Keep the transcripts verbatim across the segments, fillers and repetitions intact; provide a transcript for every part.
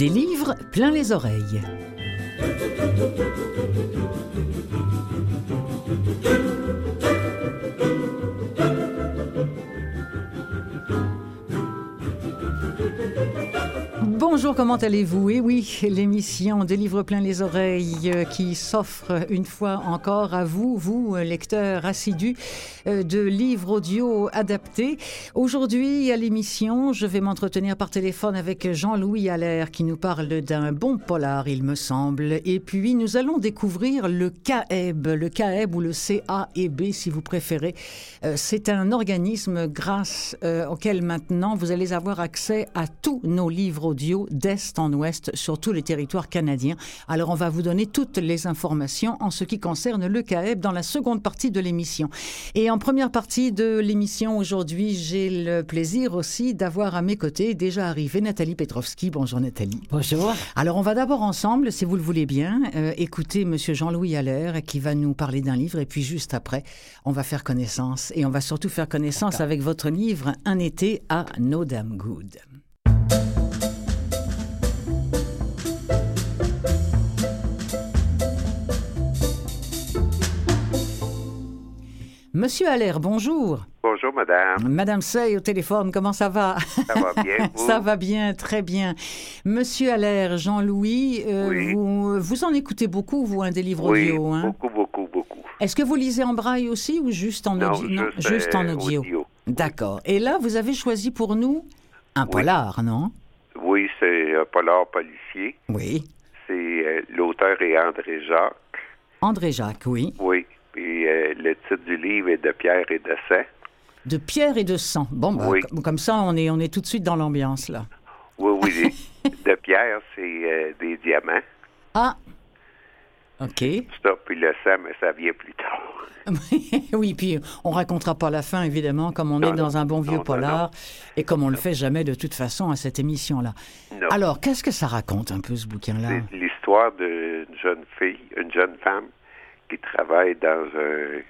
Des livres plein les oreilles. Bonjour, comment allez-vous? Et oui, l'émission des livres plein les oreilles qui s'offre une fois encore à vous, vous, lecteurs assidus de livres audio adaptés. Aujourd'hui, à l'émission, je vais m'entretenir par téléphone avec Jean-Louis Allaire qui nous parle d'un bon polar, il me semble. Et puis, nous allons découvrir le C A E B, le C A E B ou le C A E B si vous préférez. C'est un organisme grâce auquel maintenant vous allez avoir accès à tous nos livres audio d'est en ouest sur tous les territoires canadiens. Alors, on va vous donner toutes les informations en ce qui concerne le C A E B dans la seconde partie de l'émission. Et en première partie de l'émission aujourd'hui, j'ai le plaisir aussi d'avoir à mes côtés, déjà arrivée, Nathalie Petrovski. Bonjour Nathalie. Bonjour. Alors, on va d'abord ensemble, si vous le voulez bien, euh, écouter Monsieur Jean-Louis Allaire qui va nous parler d'un livre et puis juste après, on va faire connaissance et on va surtout faire connaissance D'accord. avec votre livre « Un été à No Damn Good ». Monsieur Allaire, bonjour. Bonjour, madame. Madame Sey au téléphone, comment ça va? Ça va bien, vous? Ça va bien, très bien. Monsieur Allaire, Jean-Louis, euh, oui. vous, vous en écoutez beaucoup, vous, un des livres oui, audio, hein? beaucoup, beaucoup, beaucoup. Est-ce que vous lisez en braille aussi ou juste en non, audio? Juste, non, juste en audio. audio. D'accord. Et là, vous avez choisi pour nous un oui. polar, non? Oui, c'est un polar policier. Oui. C'est euh, l'auteur est André Jacques. André Jacques, oui. Oui. Puis euh, le titre du livre est De pierre et de sang. De pierre et de sang. Bon, ben, oui. comme ça, on est, on est tout de suite dans l'ambiance, là. Oui, oui. De pierre, c'est euh, des diamants. Ah, OK. Ça, puis le sang, mais ça vient plus tard. Oui, puis on racontera pas la fin, évidemment, comme on non, est dans un bon vieux non, polar, non, non. et comme on le fait jamais de toute façon à cette émission-là. Non. Alors, qu'est-ce que ça raconte un peu, ce bouquin-là? C'est l'histoire d'une jeune fille, une jeune femme, qui travaille dans un,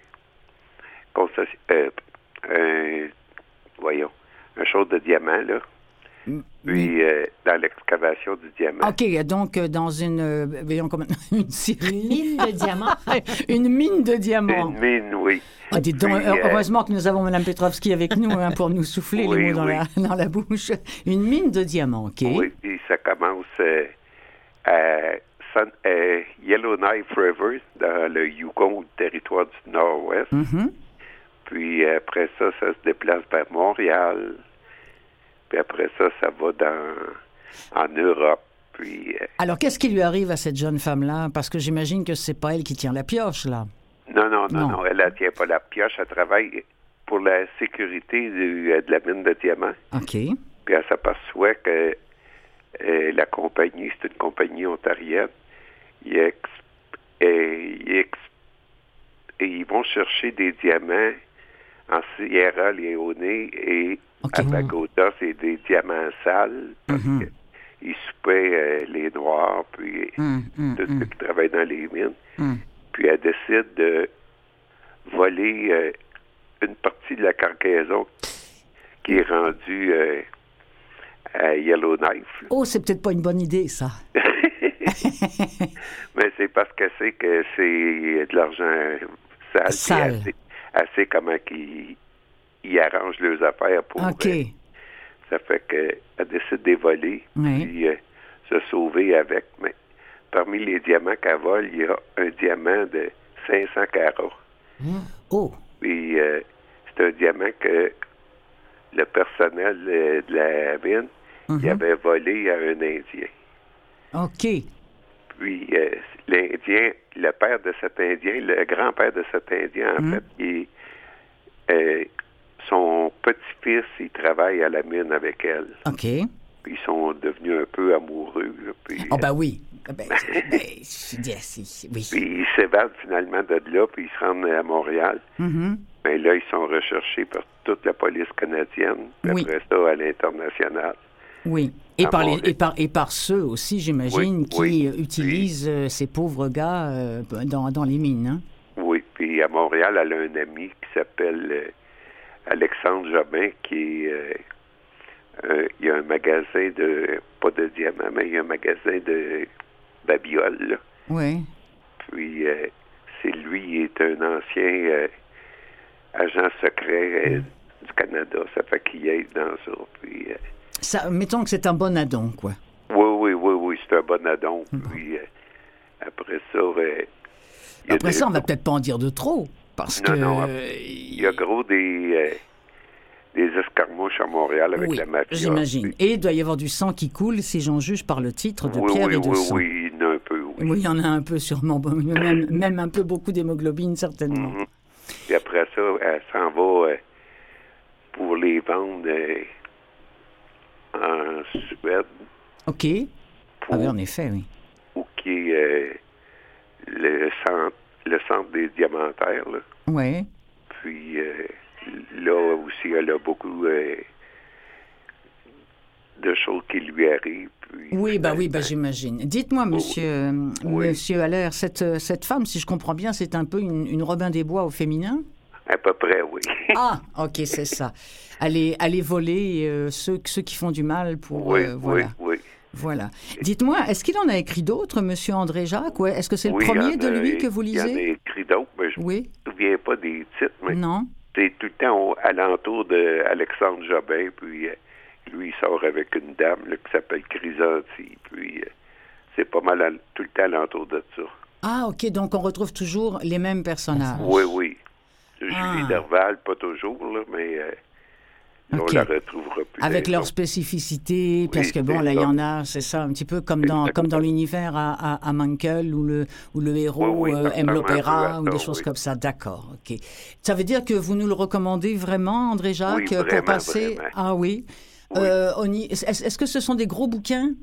euh, un voyons, un chose de diamant, là. Puis, euh, dans l'excavation du diamant. OK, donc dans une, euh, voyons, comment, une, une mine de diamants. Une mine de diamants. Une mine, oui. Ah, dites donc, Puis, heureusement euh... que nous avons Mme Petrovski avec nous hein, pour nous souffler oui, les mots dans, oui. la, dans la bouche. Une mine de diamants, OK. Oui, puis ça commence euh, à Sun, euh, Yellowknife River, dans le Yukon, le territoire du Nord-Ouest. Mm-hmm. Puis après ça, ça se déplace vers Montréal. Puis après ça, ça va dans en Europe. Puis, euh... Alors, qu'est-ce qui lui arrive à cette jeune femme-là? Parce que j'imagine que c'est pas elle qui tient la pioche, là. Non, non, non, non, non elle ne tient pas la pioche. Elle travaille pour la sécurité du, de la mine de diamants. OK. Puis elle s'aperçoit que euh, la compagnie, c'est une compagnie ontarienne. Ils, ex, euh, ils, ex, et ils vont chercher des diamants en Sierra Leone et okay. à Bogota, c'est des diamants sales parce mm-hmm. qu'ils soupaient euh, les Noirs, puis mm, mm, tous mm. ceux qui travaillent dans les mines. Mm. Puis elle décide de voler euh, une partie de la cargaison qui est rendue euh, à Yellowknife. Oh, c'est peut-être pas une bonne idée, ça. Mais c'est parce qu'elle sait que c'est de l'argent sale. Sale. Elle sait, elle sait comment qu'ils ils arrangent leurs affaires pour... Okay. Euh, ça fait qu'elle décide de voler, oui. puis euh, se sauver avec. Mais parmi les diamants qu'elle vole, il y a un diamant de cinq cents carats. Mmh. Oh! Puis euh, c'est un diamant que le personnel euh, de la mine mm-hmm. il avait volé à un Indien. OK. Puis euh, l'Indien, le père de cet Indien, le grand-père de cet Indien, en mm. fait, il, euh, son petit-fils, il travaille à la mine avec elle. OK. Puis ils sont devenus un peu amoureux. Puis, oh, ben oui. Ben, ben, yes, oui. Puis ils s'évadent finalement de là, puis ils se rendent à Montréal. Mm-hmm. Mais là, ils sont recherchés par toute la police canadienne, puis oui. après ça, à l'international. Oui. Et par, les, et, par, et par ceux aussi, j'imagine, oui, qui oui. utilisent puis, ces pauvres gars euh, dans, dans les mines. Hein? Oui. Puis à Montréal, elle a un ami qui s'appelle euh, Alexandre Jobin, qui est euh, euh, il y a un magasin de, pas de diamants, mais il y a un magasin de babioles, là. Oui. Puis, euh, c'est lui, il est un ancien euh, agent secret euh, mm. du Canada. Ça fait qu'il aide dans ça. Puis, euh, ça. Mettons que c'est un bon addon, quoi. Oui, oui, oui, oui, c'est un bon addon. Mm. Puis, euh, après ça... Euh, après des... ça, on va peut-être pas en dire de trop, parce non, que... Non, il y a gros des... Euh, des escarmouches à Montréal avec oui, la mafia. J'imagine. Et il doit y avoir du sang qui coule, si j'en juge par le titre de oui, Pierre oui, et de oui, sang. Oui, il y en a un peu, oui. Oui, il y en a un peu sûrement, même, même un peu beaucoup d'hémoglobine, certainement. Mm-hmm. Et après ça, elle s'en va euh, pour les vendre euh, en Suède. OK. Pour, ah oui, en effet, oui. Où qui est euh, le, centre, le centre des diamantaires, là. Oui. Puis... Euh, là aussi, elle a beaucoup euh, de choses qui lui arrivent. Puis, oui, bah oui, bah j'imagine. Dites-moi, monsieur, oui. monsieur Allaire, cette, cette femme, si je comprends bien, c'est un peu une, une Robin des Bois au féminin? À peu près, oui. Ah, ok, c'est ça. Aller, aller voler euh, ceux, ceux qui font du mal pour... Oui, euh, voilà. oui, oui. Voilà. Dites-moi, est-ce qu'il en a écrit d'autres, monsieur André Jacques? Ouais. Est-ce que c'est le oui, premier a, de lui que vous lisez? Il en a écrit d'autres, mais je ne oui. me souviens pas des titres. Mais non. C'est tout le temps au, alentour d'Alexandre Jobin, puis euh, lui, il sort avec une dame là, qui s'appelle Chrysanti, puis euh, c'est pas mal à, tout le temps alentour de ça. Ah, OK, donc on retrouve toujours les mêmes personnages. Oui, oui. Julie ah. Derval, pas toujours, là, mais euh, là, okay. on la retrouvera plus. Avec leurs spécificités, parce oui, que bon, là, il y en a, c'est ça, un petit peu comme dans, comme dans l'univers à, à, à Mankel, où le, où le héros oui, oui, euh, aime l'opéra, ou des oui. choses comme ça. D'accord, OK. Ça veut dire que vous nous le recommandez vraiment, André Jacques, oui, vraiment, pour passer... Vraiment. Ah oui. oui. Euh, on y... est-ce, est-ce que ce sont des gros bouquins?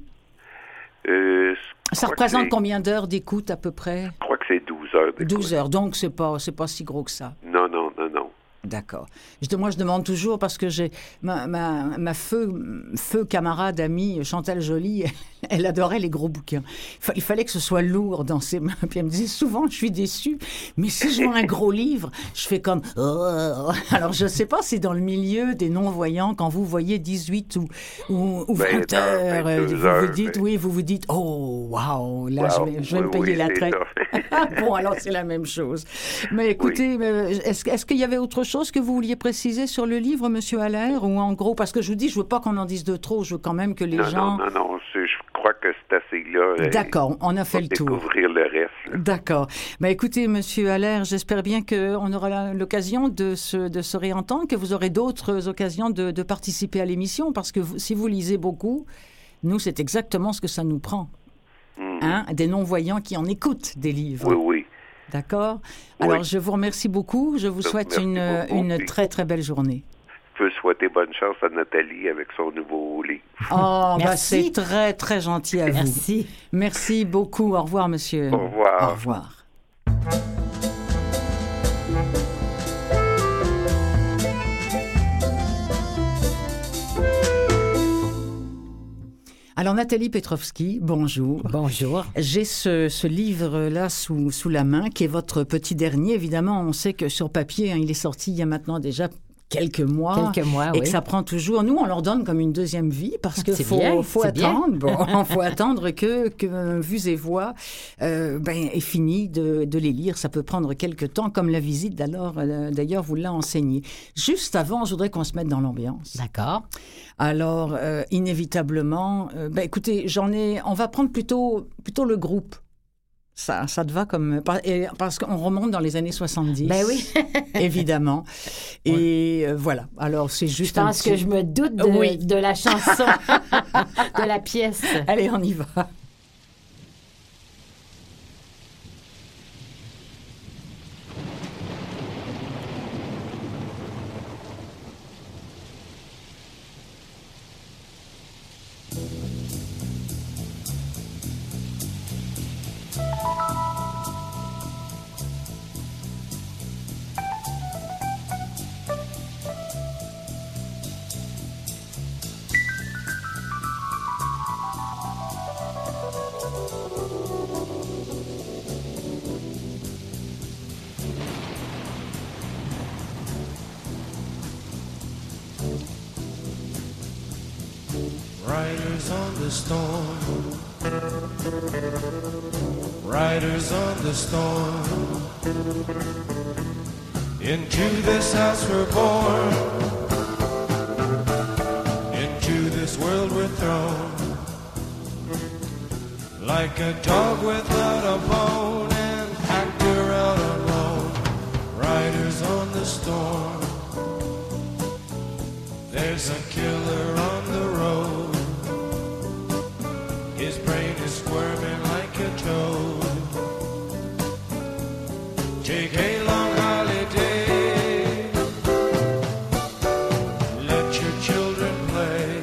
Euh, ça représente combien d'heures d'écoute à peu près? Je crois que c'est douze heures d'écoute. douze heures, donc c'est pas, c'est pas si gros que ça. Non, non, non, non. D'accord. Je, moi, je demande toujours parce que j'ai ma, ma, ma feu, feu camarade, amie, Chantal Joly, elle, elle adorait les gros bouquins. Il fallait que ce soit lourd dans ses mains. Puis elle me disait souvent, je suis déçue, mais si je vois un gros livre, je fais comme... Oh. Alors, je ne sais pas si dans le milieu des non-voyants, quand vous voyez dix-huit ou, ou, ou vingt heures, heures, vous heures, vous dites, mais... oui, vous vous dites, oh, waouh, là, wow, je vais, je vais oui, me payer oui, la traite. Bon, alors, c'est la même chose. Mais écoutez, oui. est-ce, est-ce qu'il y avait autre chose que vous vouliez préciser sur le livre, monsieur Allaire, ou en gros, parce que je vous dis, je veux pas qu'on en dise de trop, je veux quand même que les non, gens... Non, non, non, je crois que c'est assez là. D'accord, on a fait le tour. Découvrir le reste. Là. D'accord. Ben, écoutez, monsieur Allaire, j'espère bien qu'on aura l'occasion de se, de se réentendre, que vous aurez d'autres occasions de, de participer à l'émission, parce que vous, si vous lisez beaucoup, nous, c'est exactement ce que ça nous prend. Mmh. Hein? Des non-voyants qui en écoutent des livres. Oui, oui. D'accord. Alors, oui. je vous remercie beaucoup. Je vous souhaite une, beaucoup, une très, très belle journée. Je peux souhaiter bonne chance à Nathalie avec son nouveau livre. Oh, bah c'est très, très gentil à vous. Merci. Merci beaucoup. Au revoir, monsieur. Au revoir. Au revoir. Alors, Nathalie Petrovski, bonjour. Bonjour. J'ai ce, ce livre-là sous, sous la main, qui est votre petit dernier. Évidemment, on sait que sur papier, hein, il est sorti il y a maintenant déjà quelques mois. Quelques mois, et oui. que ça prend toujours... Nous, on leur donne comme une deuxième vie, parce qu'il faut, bien, faut attendre. Bon, faut attendre que, que Vues et Voix euh, ben, ait fini de, de les lire. Ça peut prendre quelques temps, comme la visite d'ailleurs, euh, d'ailleurs vous l'a enseigné. Juste avant, je voudrais qu'on se mette dans l'ambiance. D'accord. Alors, euh, inévitablement, euh, ben, écoutez, j'en ai... On va prendre plutôt, plutôt le groupe. Ça, ça te va comme... Parce qu'on remonte dans les années soixante-dix. Ben oui. Évidemment. Et oui. euh, voilà. Alors, c'est juste je pense un petit... que je me doute de, oui. de la chanson, de la pièce. Allez, on y va. the storm. Riders on the storm. Into this house we're born. Into this world we're thrown. Like a dog without a bone, an actor out alone. Riders on the storm. There's a killer on the road. His brain is squirming like a toad. Take a long holiday. Let your children play.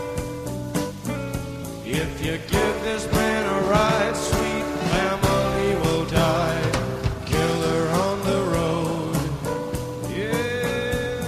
If you give this man a ride, sweet family will die. Killer on the road. Yeah.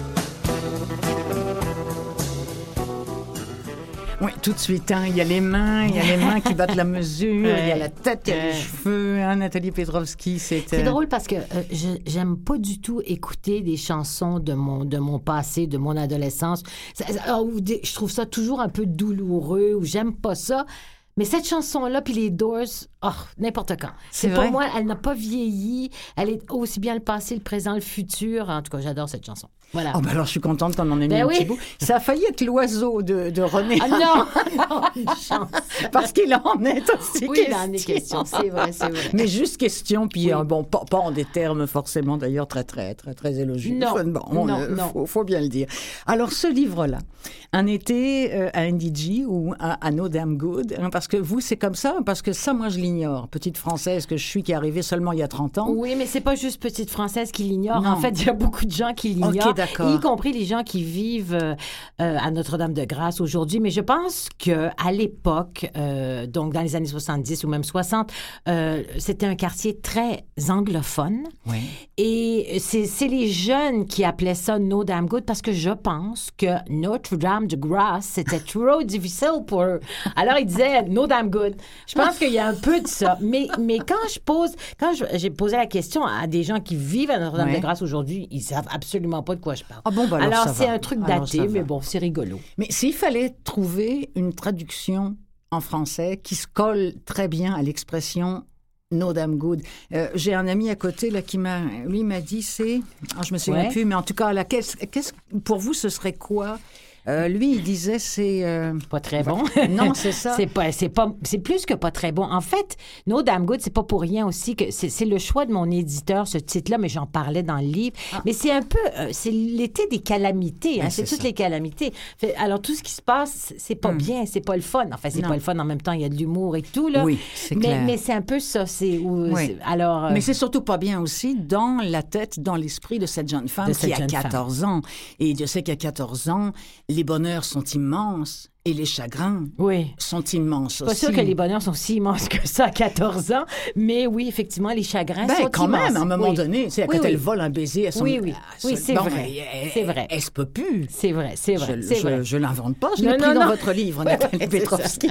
Oui, tout de suite, hein, il y a les mains, il y a les mains qui battent la mesure, Ouais. il y a la tête, il y a les Ouais. cheveux. Hein, Nathalie Petrovski, c'est... C'est euh, drôle parce que euh, je- j'aime pas du tout écouter des chansons de mon, de mon passé, de mon adolescence. Ça- ça- ah, ou des- je trouve ça toujours un peu douloureux ou j'aime pas ça. Mais cette chanson-là, puis les Doors, oh, n'importe quand. C'est C'est vrai? pour moi, elle n'a pas vieilli. Elle est aussi bien le passé, le présent, le futur. En tout cas, j'adore cette chanson. Voilà. Oh, ben alors, je suis contente qu'on en ait mis Ben un oui. petit bout. Ça a failli être l'oiseau de, de René. Ah non, non, une chance. Parce qu'il en est aussi Oui, il question. en est question, c'est vrai, c'est vrai. Mais juste question, puis Oui. euh, bon, pas, pas en des termes forcément d'ailleurs très, très, très, très élogieux. Non, Bon, on, non, euh, non. Faut, faut bien le dire. Alors, ce livre-là, Un été euh, à N D G ou à, à No Damn Good, hein, parce que vous, c'est comme ça, parce que ça, moi, je l'ignore. Petite Française que je suis, qui est arrivée seulement il y a trente ans. Oui, mais c'est pas juste Petite Française qui l'ignore. Non. En fait, il y a beaucoup de gens qui l'ignorent, Ok, d'accord. y compris les gens qui vivent euh, euh, à Notre-Dame-de-Grâce aujourd'hui. Mais je pense que à l'époque, euh, donc dans les années soixante-dix ou même soixante, euh, c'était un quartier très anglophone. Oui. Et c'est c'est les jeunes qui appelaient ça No Damn Good parce que je pense que Notre-Dame-de-Grâce, c'était trop difficile pour eux. Alors, ils disaient No Damn Good. Je pense qu'il y a un peu de ça. Mais, mais quand je pose, quand je- j'ai posé la question à des gens qui vivent à Notre-Dame-de-Grâce aujourd'hui, ils savent absolument pas de quoi je parle. Ah bon, ben alors ça c'est va. un truc Alors daté, ça va. mais bon, c'est rigolo. Mais s'il fallait trouver une traduction en français qui se colle très bien à l'expression No Damn Good. Euh, j'ai un ami à côté là qui m'a, lui m'a dit c'est, ah, je me souviens Ouais. plus, mais en tout cas, là, qu'est-ce, qu'est-ce- pour vous ce serait quoi? Euh, lui, il disait c'est. euh, Pas très bon. Non, c'est ça. c'est pas, c'est pas, c'est plus que pas très bon. En fait, No Damn Good, c'est pas pour rien aussi que c'est, c'est le choix de mon éditeur, ce titre-là, mais j'en parlais dans le livre. Mais c'est un peu, euh, c'est l'été des calamités, hein, Ben, c'est, c'est toutes ça. les calamités. Fait- alors, tout ce qui se passe, c'est pas bien, c'est pas le fun. Enfin, c'est Non. pas le fun en même temps, il y a de l'humour et tout, là. Oui, c'est mais, clair. mais c'est un peu ça, c'est où, Oui. c'est- alors. euh, Mais c'est surtout pas bien aussi dans la tête, dans l'esprit de cette jeune femme De qui cette a jeune quatorze ans. Et Dieu sait qu'à quatorze ans, les bonheurs sont immenses et les chagrins oui. sont immenses Pas aussi. sûr que les bonheurs sont si immenses que ça à quatorze ans, mais oui, effectivement, les chagrins Ben, sont quand immenses. même, à un moment Oui. donné, tu sais, Oui, quand oui. elle vole un baiser, elle Oui, oui. elle Oui, se- c'est bon, vrai. elle- C'est vrai. Elle se peut plus. C'est vrai, c'est vrai, Je, c'est je, vrai. je l'invente pas, je Non, l'ai pris non, dans non. votre livre, Ouais, Nathalie ouais, c'est Petrovski.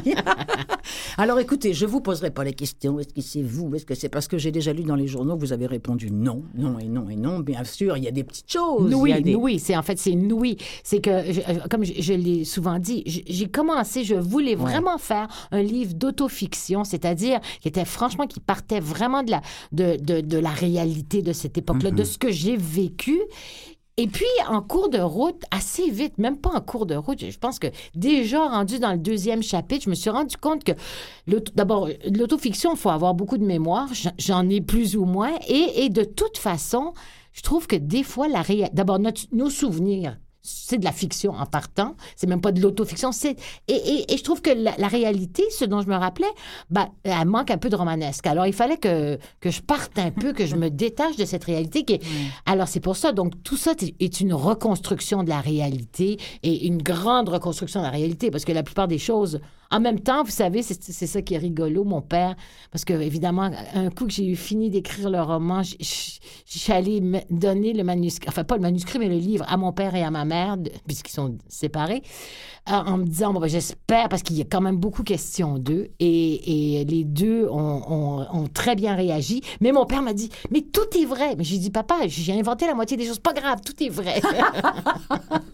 Alors écoutez, je vous poserai pas les questions. Est-ce que c'est vous? Est-ce que c'est parce que j'ai déjà lu dans les journaux que vous avez répondu non, non et non et non? Bien sûr, il y a des petites choses. il y Oui, a des... oui, c'est en fait c'est oui, c'est que je- euh, comme je, je l'ai souvent dit, j- j'ai commencé, je voulais vraiment faire un livre d'autofiction, c'est-à-dire qui était franchement qui partait vraiment de la de, de, de la réalité de cette époque-là, de ce que j'ai vécu. Et puis, en cours de route, assez vite, même pas en cours de route, je pense que déjà rendu dans le deuxième chapitre, je me suis rendu compte que, l'auto- d'abord, l'autofiction, il faut avoir beaucoup de mémoire, J- j'en ai plus ou moins, et, et de toute façon, je trouve que des fois, la réa- d'abord, notre- nos souvenirs, c'est de la fiction en partant, c'est même pas de l'autofiction, c'est... Et, et, et je trouve que la, la réalité, ce dont je me rappelais, ben, elle manque un peu de romanesque. Alors, il fallait que, que je parte un peu, que je me détache de cette réalité qui est... Alors, c'est pour ça, donc, tout ça est- est une reconstruction de la réalité et une grande reconstruction de la réalité, parce que la plupart des choses... En même temps, vous savez, c'est, c'est ça qui est rigolo, mon père, parce que, évidemment, un coup que j'ai eu fini d'écrire le roman, je je- je suis allée me donner le manuscrit, enfin, pas le manuscrit, mais le livre à mon père et à ma mère, de- puisqu'ils sont séparés, euh, en me disant, bon, ben, j'espère, parce qu'il y a quand même beaucoup question d'eux, et, et les deux ont, ont- ont très bien réagi. Mais mon père m'a dit, mais tout est vrai. Mais j'ai dit, papa, j'ai inventé la moitié des choses. Pas grave, tout est vrai.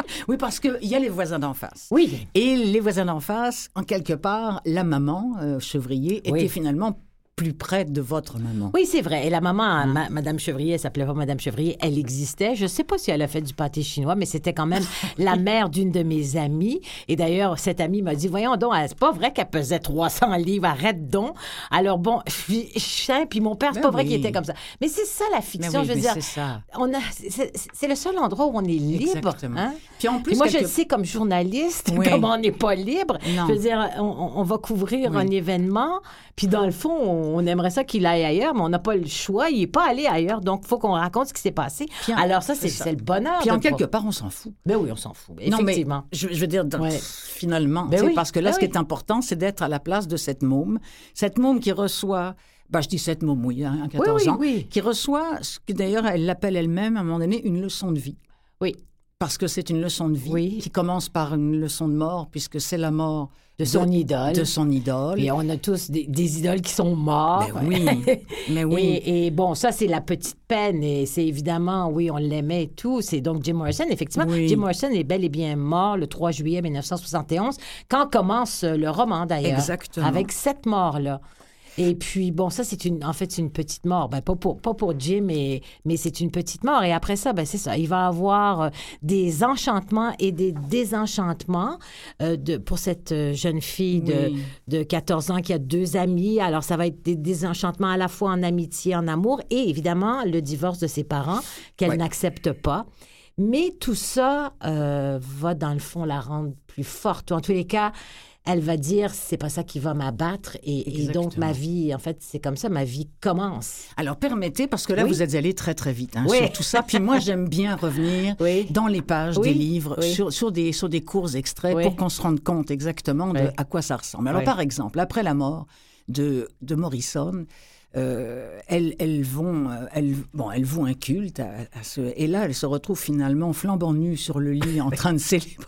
Oui, parce qu'il y a les voisins d'en face. Oui. Et les voisins d'en face, en quelque part, la maman, euh, Chevrier, était Oui. finalement plus près de votre maman. Oui, c'est vrai. Et la maman, ma- Madame Chevrier, elle s'appelait pas Madame Chevrier, elle existait. Je sais pas si elle a fait du pâté chinois, mais c'était quand même la mère d'une de mes amies. Et d'ailleurs, cette amie m'a dit, voyons donc, c'est pas vrai qu'elle pesait trois cents livres, arrête donc. Alors bon, je sais, puis mon père, c'est Ben pas vrai oui. qu'il était comme ça. Mais c'est ça la Mais fiction, oui, je veux mais dire. c'est ça. On a, c'est, c'est le seul endroit où on est libre. Exactement. Hein? Puis en plus, Puis moi, je quelque- le sais comme journaliste, Oui. comment on n'est pas libre. Non. Je veux dire, on, on- on va couvrir Oui. un événement, puis dans le fond, on aimerait ça qu'il aille ailleurs, mais on n'a pas le choix. Il n'est pas allé ailleurs, donc il faut qu'on raconte ce qui s'est passé. Puis en- Alors ça, c'est, c'est ça. c'est le bonheur. Puis de en pas- quelque part, on s'en fout. Ben oui, on s'en fout. Non, mais Effectivement. je, je veux dire, dans- Ouais. finalement, Ben tu sais, oui, parce que là, ben ce qui oui. est important, c'est d'être à la place de cette môme. Cette môme qui reçoit, ben, je dis cette môme, oui, hein, à quatorze oui, ans, oui. qui reçoit, ce que d'ailleurs, elle l'appelle elle-même, à un moment donné, une leçon de vie. Oui. Parce que c'est une leçon de vie Oui. qui commence par une leçon de mort, puisque c'est la mort De son idole. De son idole. Puis on a tous des, des idoles qui sont morts. Ben oui, mais oui. Et, et bon, ça, c'est la petite peine. Et c'est évidemment, oui, on l'aimait et tout. C'est donc Jim Morrison, effectivement. Oui. Jim Morrison est bel et bien mort le trois juillet mille neuf cent soixante et onze, quand commence le roman, d'ailleurs. Exactement. Avec cette mort-là. Et puis, bon, ça, c'est une, en fait, c'est une petite mort. Ben, pas pour, pas pour Jim, mais, mais c'est une petite mort. Et après ça, ben, c'est ça. Il va avoir euh, des enchantements et des désenchantements euh, de, pour cette euh, jeune fille de, Oui. de quatorze ans qui a deux amis. Alors, ça va être des désenchantements à la fois en amitié, en amour et évidemment le divorce de ses parents qu'elle Ouais. n'accepte pas. Mais tout ça euh, va, dans le fond, la rendre plus forte. Ou en tous les cas, elle va dire, c'est pas ça qui va m'abattre. Et, et donc, Exactement. ma vie, en fait, c'est comme ça, ma vie commence. Alors, permettez, parce que là, Oui. vous êtes allé très, très vite hein, Oui. sur tout ça. Puis moi, j'aime bien revenir Oui. dans les pages Oui. des livres, Oui. sur, sur, des, sur des courts extraits, Oui. pour qu'on se rende compte exactement de Oui. à quoi ça ressemble. Alors, Oui. par exemple, après la mort de, de Morrison, euh, elles, elles, vont, euh, elles, bon, elles vouent un culte à, à ce... Et là, elles se retrouvent finalement flambant nues sur le lit en train de célébrer.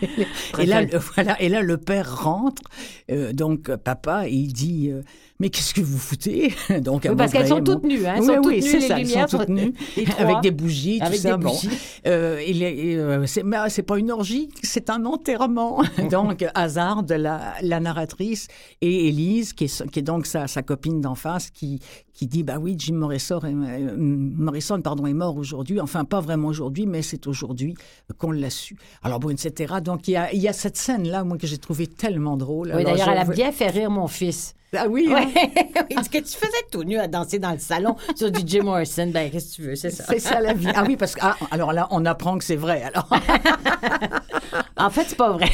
Et là, le, voilà, et là, le père rentre, euh, donc euh, papa, et il dit euh, mais qu'est-ce que vous foutez donc, à Oui, parce qu'elles sont Mauvrais, toutes nues, hein, elles oui, sont toutes oui, nues, c'est les ça, lumières elles sont toutes sont- nues, les trois. avec des bougies, tout Avec ça. des bon. bougies. Euh, et les- et, euh, c'est, mais c'est pas une orgie, c'est un enterrement. Donc, hasard de la, la narratrice et Élise, qui est, qui est donc sa, sa copine d'en face, qui, qui dit bah oui, Jim Morrison est, euh, Morrison, pardon, est mort aujourd'hui. Enfin, pas vraiment aujourd'hui, mais c'est aujourd'hui qu'on l'a su. Alors bon, et cetera. Donc, il y a, il y a cette scène-là, moi, que j'ai trouvée tellement drôle. Oui, Alors, d'ailleurs, je- elle a bien fait rire mon fils. Ah oui, Oui, hein? il dit que tu faisais tout nu à danser dans le salon sur du Jim Morrison. Ben, qu'est-ce que tu veux, c'est ça. C'est ça la vie. Ah oui, parce que ah, alors là, on apprend que c'est vrai. Alors, En fait, c'est pas vrai.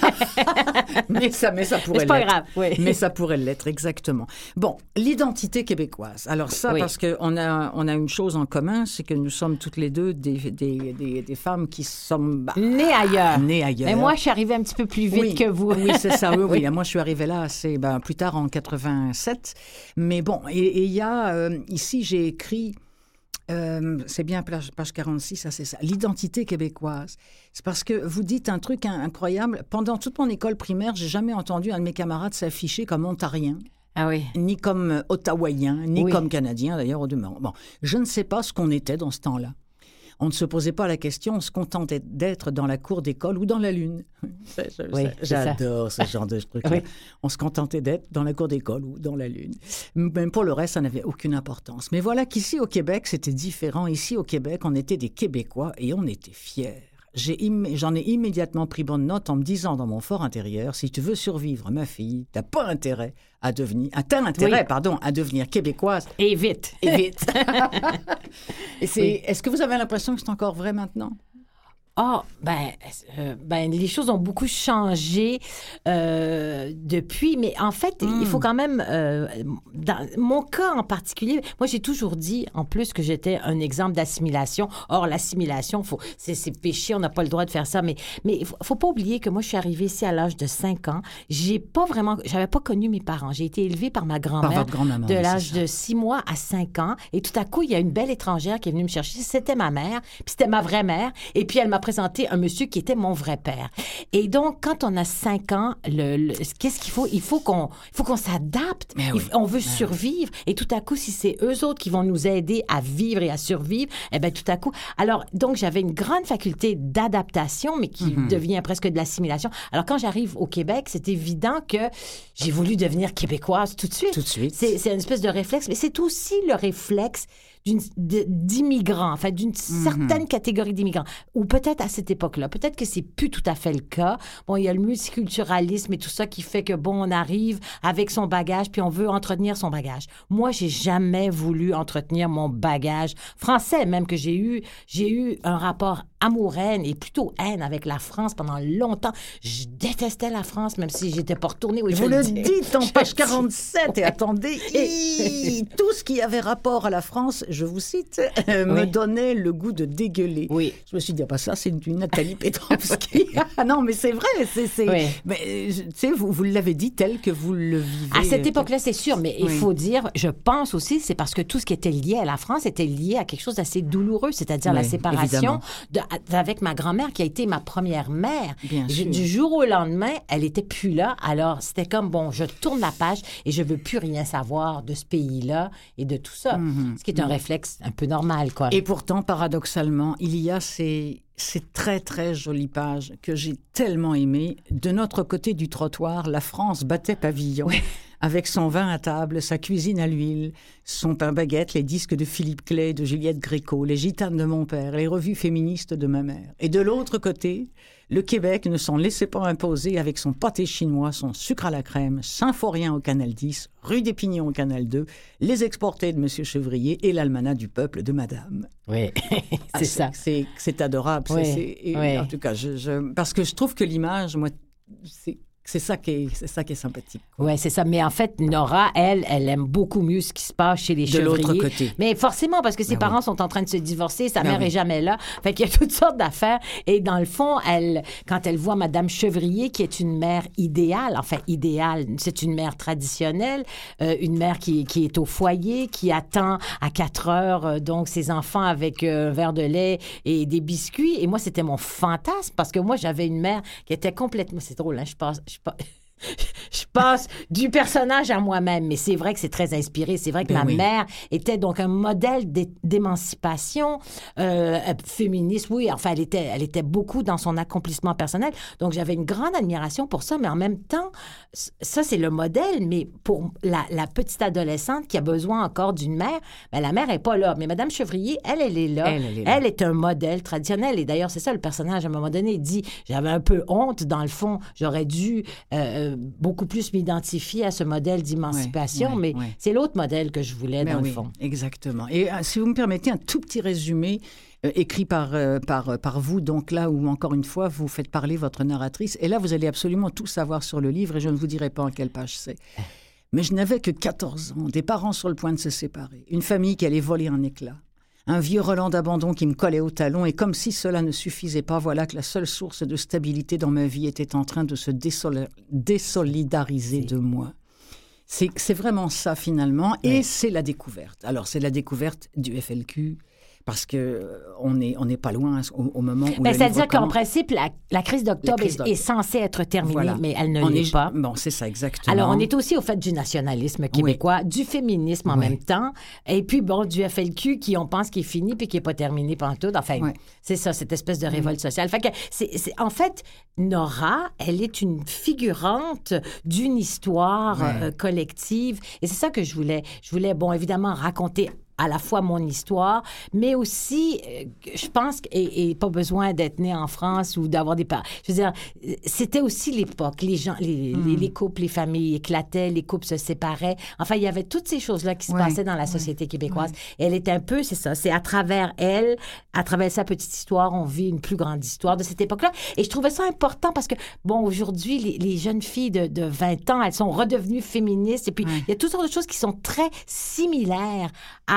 mais ça, mais ça pourrait C'est pas l'être. grave, oui. Mais ça pourrait l'être, exactement. Bon, l'identité québécoise. Alors ça, Oui. parce qu'on a, on a une chose en commun, c'est que nous sommes toutes les deux des, des, des, des femmes qui sommes bah, Né ailleurs. nées ailleurs. Mais moi, je suis arrivée un petit peu plus vite oui, que vous. Oui, c'est ça. Oui, oui. Moi, je suis arrivée là assez ben, plus tard en quatre-vingt-sept. Mais bon, et il y a euh, ici, j'ai écrit. Euh, c'est bien page, page quarante-six, ça c'est ça. L'identité québécoise. C'est parce que vous dites un truc in- incroyable. Pendant toute mon école primaire, j'ai jamais entendu un de mes camarades s'afficher comme ontarien, Ah oui. ni comme euh, ottawaien, ni Oui. comme canadien d'ailleurs au demeurant. Bon, je ne sais pas ce qu'on était dans ce temps-là. On ne se posait pas la question, on se contentait d'être dans la cour d'école ou dans la lune. C'est- c'est- Oui, c'est ça. J'adore ce genre de truc-là. Oui. On se contentait d'être dans la cour d'école ou dans la lune. Même pour le reste, ça n'avait aucune importance. Mais voilà qu'ici au Québec, c'était différent. Ici au Québec, on était des Québécois et on était fiers. J'ai immé- J'en ai immédiatement pris bonne note en me disant dans mon fort intérieur, si tu veux survivre, ma fille, t'as pas intérêt à devenir, ah, t'as intérêt, Oui. pardon, à devenir québécoise. Et vite. Et vite. Et c'est, Oui. Est-ce que vous avez l'impression que c'est encore vrai maintenant? Ah, ben, euh, ben, les choses ont beaucoup changé euh, depuis, mais en fait, Mm. il faut quand même, euh, dans mon cas en particulier, moi j'ai toujours dit en plus que j'étais un exemple d'assimilation. Or, l'assimilation, faut, c'est, c'est péché, on n'a pas le droit de faire ça, mais mais faut, faut pas oublier que moi je suis arrivée ici à l'âge de cinq ans. J'ai pas vraiment, j'avais pas connu mes parents. J'ai été élevée par ma grand-mère votre grand-maman, de oui, l'âge c'est ça. de six mois à cinq ans, et tout à coup il y a une belle étrangère qui est venue me chercher. C'était ma mère, puis c'était ma vraie mère, et puis elle m'a représenté un monsieur qui était mon vrai père. Et donc, quand on a cinq ans, le, le, qu'est-ce qu'il faut? Il faut qu'on, il faut qu'on s'adapte. Mais Il, oui. on veut Mais survivre. Et tout à coup, si c'est eux autres qui vont nous aider à vivre et à survivre, eh bien, tout à coup... Alors, donc, j'avais une grande faculté d'adaptation, mais qui mm-hmm. devient presque de l'assimilation. Alors, quand j'arrive au Québec, c'est évident que j'ai voulu devenir québécoise tout de suite. Tout de suite. C'est, c'est une espèce de réflexe, mais c'est aussi le réflexe d'une, de, d'immigrants, en fait, d'une mm-hmm. certaine catégorie d'immigrants. Ou peut-être à cette époque-là, peut-être que c'est plus tout à fait le cas. Bon, il y a le multiculturalisme et tout ça qui fait que, bon, on arrive avec son bagage, puis on veut entretenir son bagage. Moi, j'ai jamais voulu entretenir mon bagage français, même que j'ai eu, j'ai eu un rapport amour-haine et plutôt haine avec la France pendant longtemps. Je détestais la France, même si j'étais pas retournée. Oui, Vous je le dis. dites en page quarante-sept, Ouais. et attendez, Et- tout ce qui avait rapport à la France, je vous cite, euh, me Oui. donnait le goût de dégueuler. Oui. Je me suis dit, ah bah ça, c'est du Nathalie Petrovski. Ah non, mais c'est vrai, c'est... c'est... Oui. Mais, euh, tu sais, vous, vous l'avez dit tel que vous le vivez. À cette euh, époque-là, c'est sûr, mais il Oui. faut dire, je pense aussi, c'est parce que tout ce qui était lié à la France était lié à quelque chose d'assez douloureux, c'est-à-dire Oui, la séparation évidemment. de, avec ma grand-mère qui a été ma première mère. Bien Je- sûr. Du jour au lendemain, elle était plus là, alors c'était comme, bon, je tourne la page et je veux plus rien savoir de ce pays-là et de tout ça, ce qui est un réflexe un peu normal, quoi. Et pourtant, paradoxalement, il y a ces, ces très, très jolies pages que j'ai tellement aimées. De notre côté du trottoir, la France battait pavillon. Avec son vin à table, sa cuisine à l'huile, son pain baguette, les disques de Philippe Clay, de Juliette Gréco, les gitanes de mon père, les revues féministes de ma mère. Et de l'autre côté, le Québec ne s'en laissait pas imposer avec son pâté chinois, son sucre à la crème, Symphorien au Canal dix, rue des Pignons au Canal deux, les exportés de M. Chevrier et l'almanach du peuple de Madame. Oui, c'est Ah, ça. C'est, c'est adorable. Oui, c'est, c'est- et oui. En tout cas, je, je- parce que je trouve que l'image, moi, c'est, c'est ça qui est, c'est ça qui est sympathique. Oui, c'est ça. Mais en fait, Nora, elle, elle aime beaucoup mieux ce qui se passe chez les De Chevriers. l'autre côté. Mais forcément, parce que ses Ben parents oui. sont en train de se divorcer, sa Ben mère oui. est jamais là. Fait qu'il y a toutes sortes d'affaires. Et dans le fond, elle, quand elle voit Madame Chevrier, qui est une mère idéale, enfin idéale, c'est une mère traditionnelle, euh, une mère qui, qui est au foyer, qui attend à quatre heures, euh, donc ses enfants avec euh, un verre de lait et des biscuits. Et moi, c'était mon fantasme, parce que moi, j'avais une mère qui était complètement... C'est drôle, hein? Je passe... Je passe... Je passe du personnage à moi-même, mais c'est vrai que c'est très inspiré. C'est vrai que Ben ma oui. mère était donc un modèle d'é- d'émancipation euh, féministe. Oui, enfin, elle était, elle était beaucoup dans son accomplissement personnel. Donc, j'avais une grande admiration pour ça, mais en même temps, c- ça, c'est le modèle. Mais pour la, la petite adolescente qui a besoin encore d'une mère, ben, la mère n'est pas là. Mais Madame Chevrier, elle, elle est là. Elle, elle est là. Elle est un modèle traditionnel. Et d'ailleurs, c'est ça, le personnage, à un moment donné, il dit, j'avais un peu honte, dans le fond, j'aurais dû euh, beaucoup plus m'identifier à ce modèle d'émancipation, Ouais, ouais, mais ouais. c'est l'autre modèle que je voulais, Ben dans oui, le fond. exactement. Et euh, si vous me permettez, un tout petit résumé euh, écrit par, euh, par, euh, par vous, donc là où, encore une fois, vous faites parler votre narratrice. Et là, vous allez absolument tout savoir sur le livre, et je ne vous dirai pas en quelle page c'est. Mais je n'avais que quatorze ans, des parents sur le point de se séparer, une famille qui allait voler en éclats, un vieux Roland d'abandon qui me collait au talon, et comme si cela ne suffisait pas, voilà que la seule source de stabilité dans ma vie était en train de se désol- désolidariser de moi. C'est, c'est vraiment ça, finalement, et c'est la découverte. Alors, c'est la découverte du F L Q, parce que euh, on est, on n'est pas loin au, au moment où Ben, le c'est-à-dire livre qu'en commence. principe, la, la crise d'octobre La crise est, d'octobre. est censée être terminée, Voilà. mais elle ne On l'est est- pas. Bon, c'est ça, exactement. Alors, on est aussi au fait du nationalisme québécois, du féminisme en Oui. même temps, et puis, bon, du F L Q qui, on pense, qu'il est fini puis qui n'est pas terminé pantoute. Enfin, Oui. c'est ça, cette espèce de révolte sociale. Fait que c'est, c'est- en fait, Nora, elle est une figurante d'une histoire Ouais. euh, collective, et c'est ça que je voulais. Je voulais, bon, évidemment, raconter à la fois mon histoire, mais aussi, euh, je pense, que- et, et pas besoin d'être né en France ou d'avoir des parents. Je veux dire, euh, c'était aussi l'époque. Les gens, les, les, les couples, les familles éclataient, les couples se séparaient. Enfin, il y avait toutes ces choses-là qui se Ouais, passaient dans la société québécoise. Et elle est un peu, c'est ça, c'est à travers elle, à travers sa petite histoire, on vit une plus grande histoire de cette époque-là. Et je trouvais ça important parce que, bon, aujourd'hui, les, les jeunes filles de, de vingt ans, elles sont redevenues féministes. Et puis, Ouais. il y a toutes sortes de choses qui sont très similaires à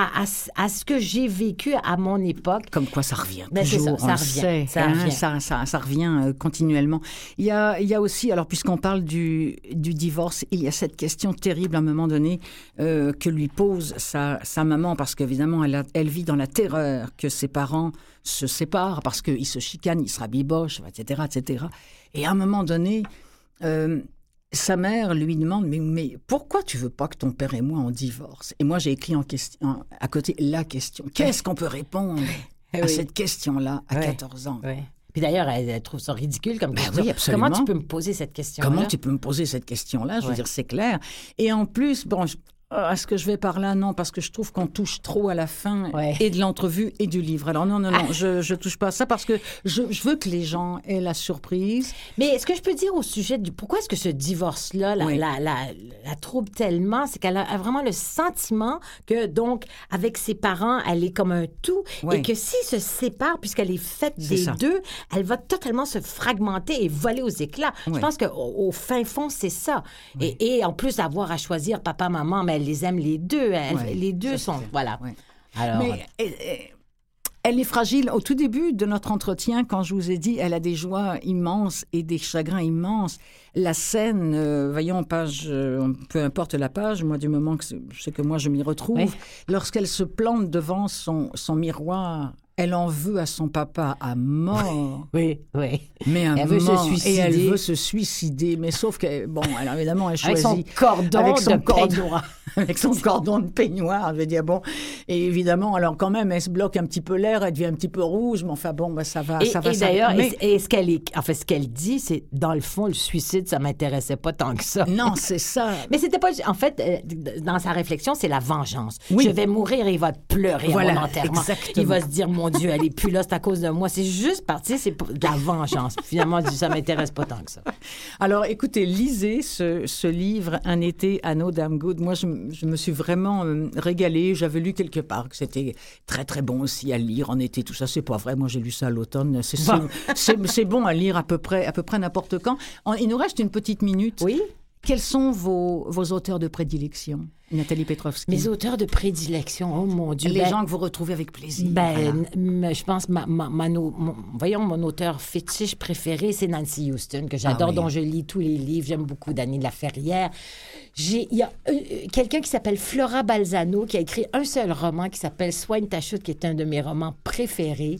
à, à, à ce que j'ai vécu à mon époque. Comme quoi ça revient Ben, c'est toujours, ça, ça on le revient, sait, ça hein, revient. ça, ça, ça revient euh, continuellement. Il y a, il y a aussi, alors puisqu'on parle du, du divorce, il y a cette question terrible à un moment donné euh, que lui pose sa, sa maman, parce qu'évidemment, elle, a- elle vit dans la terreur que ses parents se séparent, parce qu'ils se chicanent, ils se rabibochent, et cetera, et cetera. Et à un moment donné... euh, sa mère lui demande, mais, mais pourquoi tu veux pas que ton père et moi on divorce? Et moi, j'ai écrit en question, à côté la question. Qu'est-ce qu'on peut répondre à Oui. cette question-là à Ouais. quatorze ans? Oui. Puis d'ailleurs, elle, elle trouve ça ridicule comme Ben question. oui, absolument. Comment tu peux me poser cette question-là? Comment tu peux me poser cette question-là? Je veux Ouais. dire, c'est clair. Et en plus, bon, je- ah, est-ce que je vais par là? Non, parce que je trouve qu'on touche trop à la fin Ouais. et de l'entrevue et du livre. Alors non, non, non, je, je touche pas à ça parce que je, je veux que les gens aient la surprise. Mais est-ce que je peux dire au sujet du... Pourquoi est-ce que ce divorce-là la, Oui. la, la, la trouble tellement? C'est qu'elle a vraiment le sentiment que, donc, avec ses parents, elle est comme un tout. Oui. Et que s'ils se séparent, puisqu'elle est faite C'est des ça. deux, elle va totalement se fragmenter et voler aux éclats. Je Oui. pense qu'au au fin fond, c'est ça. Et, et en plus d'avoir à choisir papa, maman, mais elle les aime les deux. Elle- Oui, les deux ça, sont... c'est- Voilà. oui. Alors... Mais elle, elle- elle est fragile. Au tout début de notre entretien, quand je vous ai dit, elle a des joies immenses et des chagrins immenses. La scène, euh, voyons, page, euh, peu importe la page, moi, du moment que c'est c'est que moi, je m'y retrouve, Oui. lorsqu'elle se plante devant son, son miroir, elle en veut à son papa à mort. Oui, oui. Mais à Elle veut se mort. suicider. Et elle veut se suicider. Mais sauf que, bon, alors évidemment, elle Avec choisit... son cordon avec son de cordon. peignoir. avec son cordon de peignoir, je veux dire, bon, et évidemment, alors quand même, elle se bloque un petit peu l'air, elle devient un petit peu rouge, mais enfin bon, ben, ça va, Et, ça va. et ça- d'ailleurs, mais- et, et ce qu'elle est, en fait, ce qu'elle dit, c'est dans le fond, le suicide, ça m'intéressait pas tant que ça. non, c'est ça. Mais c'était pas, en fait, euh, dans sa réflexion, c'est la vengeance. Oui. Je vais mourir et il va pleurer Voilà, à mon enterrement. exactement. Il va se dire, mon Dieu, elle est plus là, c'est à cause de moi. C'est juste parti, c'est pour- de la vengeance. Finalement, elle dit, ça m'intéresse pas tant que ça. Alors, écoutez, lisez ce, ce livre, Un été à No Damn Good. Moi, je, m- je me suis vraiment euh, régalée. J'avais lu quelque part que c'était très, très bon aussi à lire en été. Tout ça, c'est pas vrai. Moi, j'ai lu ça à l'automne. C'est, c'est, Bon. c'est- c'est bon à lire à peu près, à peu près n'importe quand. En- il nous reste une petite minute. Oui? Quels sont vos, vos auteurs de prédilection, Nathalie Petrovski? Mes auteurs de prédilection, oh mon Dieu. Les ben- gens que vous retrouvez avec plaisir. Ben, voilà. n- m- je pense, ma, ma, ma- no- mon- voyons, mon auteur fétiche préféré, c'est Nancy Houston, que j'adore, Ah oui. dont je lis tous les livres. J'aime beaucoup Dany de la Ferrière. J'ai- Il y a euh, euh, quelqu'un qui s'appelle Flora Balzano, qui a écrit un seul roman qui s'appelle Soigne ta chute, qui est un de mes romans préférés.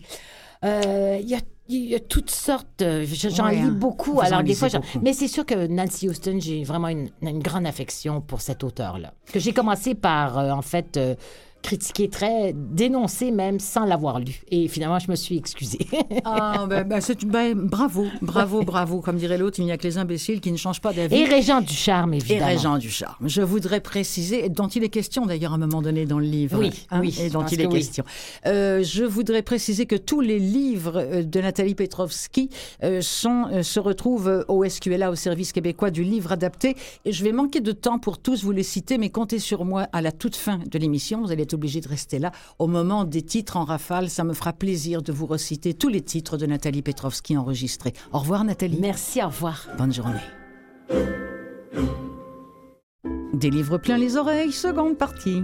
Euh, Il y a il y a toutes sortes, euh, je- j'en Ouais, lis hein. beaucoup. Vous en Alors, des lisez fois, j'en- beaucoup. mais c'est sûr que Nancy Houston, j'ai vraiment une, une grande affection pour cet auteur-là. Que j'ai commencé par, euh, en fait, euh, critiquer très, dénoncer même sans l'avoir lu. Et finalement, je me suis excusée. Ah, ben, ben, c'est, ben, bravo, bravo, bravo. Comme dirait l'autre, il n'y a que les imbéciles qui ne changent pas d'avis. Et Régent du charme, Et évidemment. Régent du charme. Je voudrais préciser, dont il est question d'ailleurs à un moment donné dans le livre. Oui, oui, Et je dont pense il est que oui. question. Euh, je voudrais préciser que tous les livres euh, de Nathalie Petrovski euh, sont, euh, se retrouvent euh, au S Q L A, au Service québécois du livre adapté. Et je vais manquer de temps pour tous vous les citer, mais comptez sur moi à la toute fin de l'émission. Vous allez être obligé de rester là. Au moment des titres en rafale, ça me fera plaisir de vous reciter tous les titres de Nathalie Petrovski enregistrés. Au revoir Nathalie. Merci, au revoir. Bonne journée. Des livres plein les oreilles, seconde partie.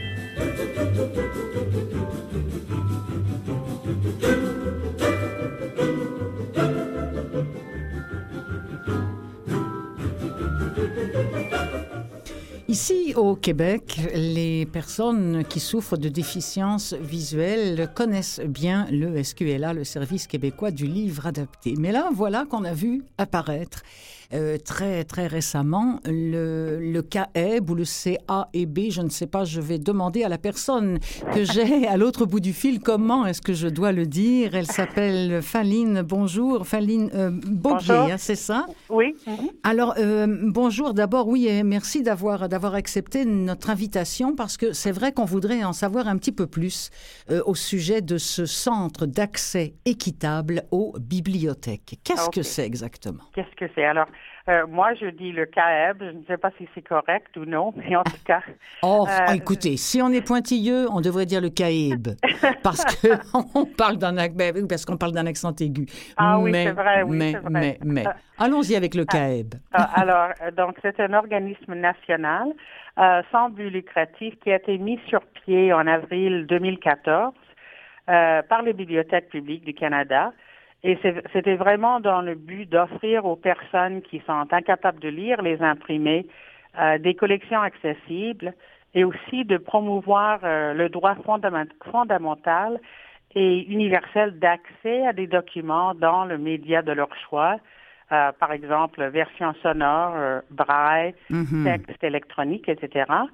Ici, au Québec, les personnes qui souffrent de déficience visuelle connaissent bien le S Q L A, le Service québécois du livre adapté. Mais là, voilà qu'on a vu apparaître euh, très, très récemment le, le C A E B ou le C A E B. Je ne sais pas, je vais demander à la personne que j'ai à l'autre bout du fil comment est-ce que je dois le dire. Elle s'appelle Faline. Bonjour, Faline euh, Boguier, Bonjour. hein, c'est ça? Oui. Alors, euh, bonjour d'abord, oui, et merci d'avoir, d'avoir accepté notre invitation parce que c'est vrai qu'on voudrait en savoir un petit peu plus euh, au sujet de ce centre d'accès équitable aux bibliothèques. Qu'est-ce Ah, ok. que c'est exactement? Qu'est-ce que c'est? Alors, Euh, moi, je dis le CAEB. Je ne sais pas si c'est correct ou non, mais en tout cas... Oh, euh, écoutez, si on est pointilleux, on devrait dire le CAEB, parce que on parle d'un ac- ben oui, parce qu'on parle d'un accent aigu. Ah oui, mais, c'est vrai, oui, mais, c'est vrai. mais, mais, allons-y avec le CAEB. Euh, alors, euh, donc, c'est un organisme national euh, sans but lucratif qui a été mis sur pied en avril deux mille quatorze euh, par les bibliothèques publiques du Canada. Et c'est- c'était vraiment dans le but d'offrir aux personnes qui sont incapables de lire les imprimés euh, des collections accessibles et aussi de promouvoir euh, le droit fondament- fondamental et universel d'accès à des documents dans le média de leur choix. Euh, par exemple, version sonore, euh, braille, Mhm. texte électronique, et cetera.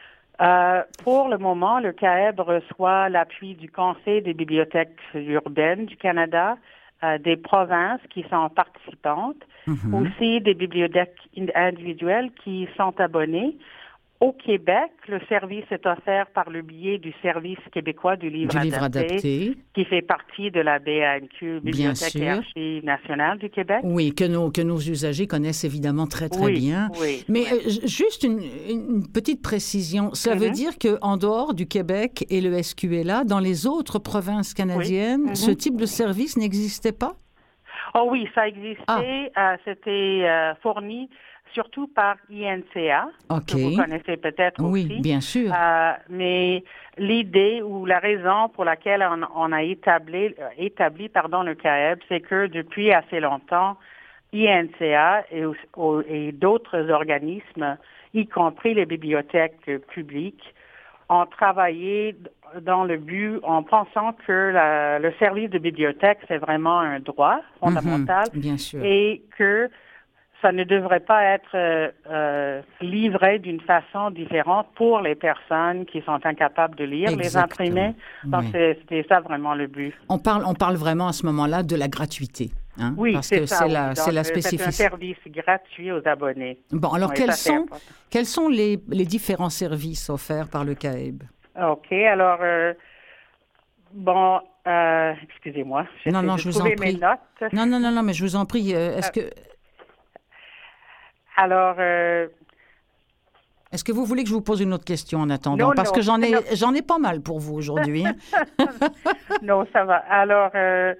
Euh, pour le moment, le CAEB reçoit l'appui du Conseil des bibliothèques urbaines du Canada, euh, des provinces qui sont participantes, Mhm. aussi des bibliothèques in- individuelles qui sont abonnées. Au Québec, le service est offert par le biais du Service québécois du livre, Du livre adapté, adapté, qui fait partie de la B A N Q, bien Bibliothèque et sûr. Archives nationales du Québec. Oui, que nos, que nos usagers connaissent évidemment très, très Oui, bien. oui, Mais oui. euh, j- juste une, une petite précision. Cela veut Mhm. dire qu'en dehors du Québec et le S Q L A, dans les autres provinces canadiennes, Mhm. ce type de service n'existait pas? Oh oui, ça existait. Ah. Euh, c'était euh, fourni surtout par I N C A, OK. que vous connaissez peut-être Oui, aussi. bien sûr. Euh, mais l'idée ou la raison pour laquelle on, on a établi, euh, établi pardon, le CAEB, c'est que depuis assez longtemps, I N C A et, au- au- et d'autres organismes, y compris les bibliothèques euh, publiques, ont travaillé dans le but, en pensant que la- le service de bibliothèque, c'est vraiment un droit fondamental Mhm, bien sûr. et que ça ne devrait pas être euh, euh, livré d'une façon différente pour les personnes qui sont incapables de lire les Exactement. imprimés. Donc, Oui. c'est- c'était ça vraiment le but. On parle, on parle vraiment à ce moment-là de la gratuité. Hein, Oui, parce c'est que ça. c'est oui. la, Donc, c'est la euh, c'est un spécificité. service gratuit aux abonnés. Bon, alors Oui, quels ça, c'est sont, important. quels sont les, les différents services offerts par le CAEB? OK, alors, euh, bon, euh, excusez-moi, j'essaie Non, non, de je vous en trouver prie. mes notes. Non, non, non, non, mais je vous en prie. euh, Est-ce Euh, que, Alors, euh, est-ce que vous voulez que je vous pose une autre question en attendant? Non, Parce non, que j'en ai, non. j'en ai pas mal pour vous aujourd'hui. hein. non, ça va. Alors, euh,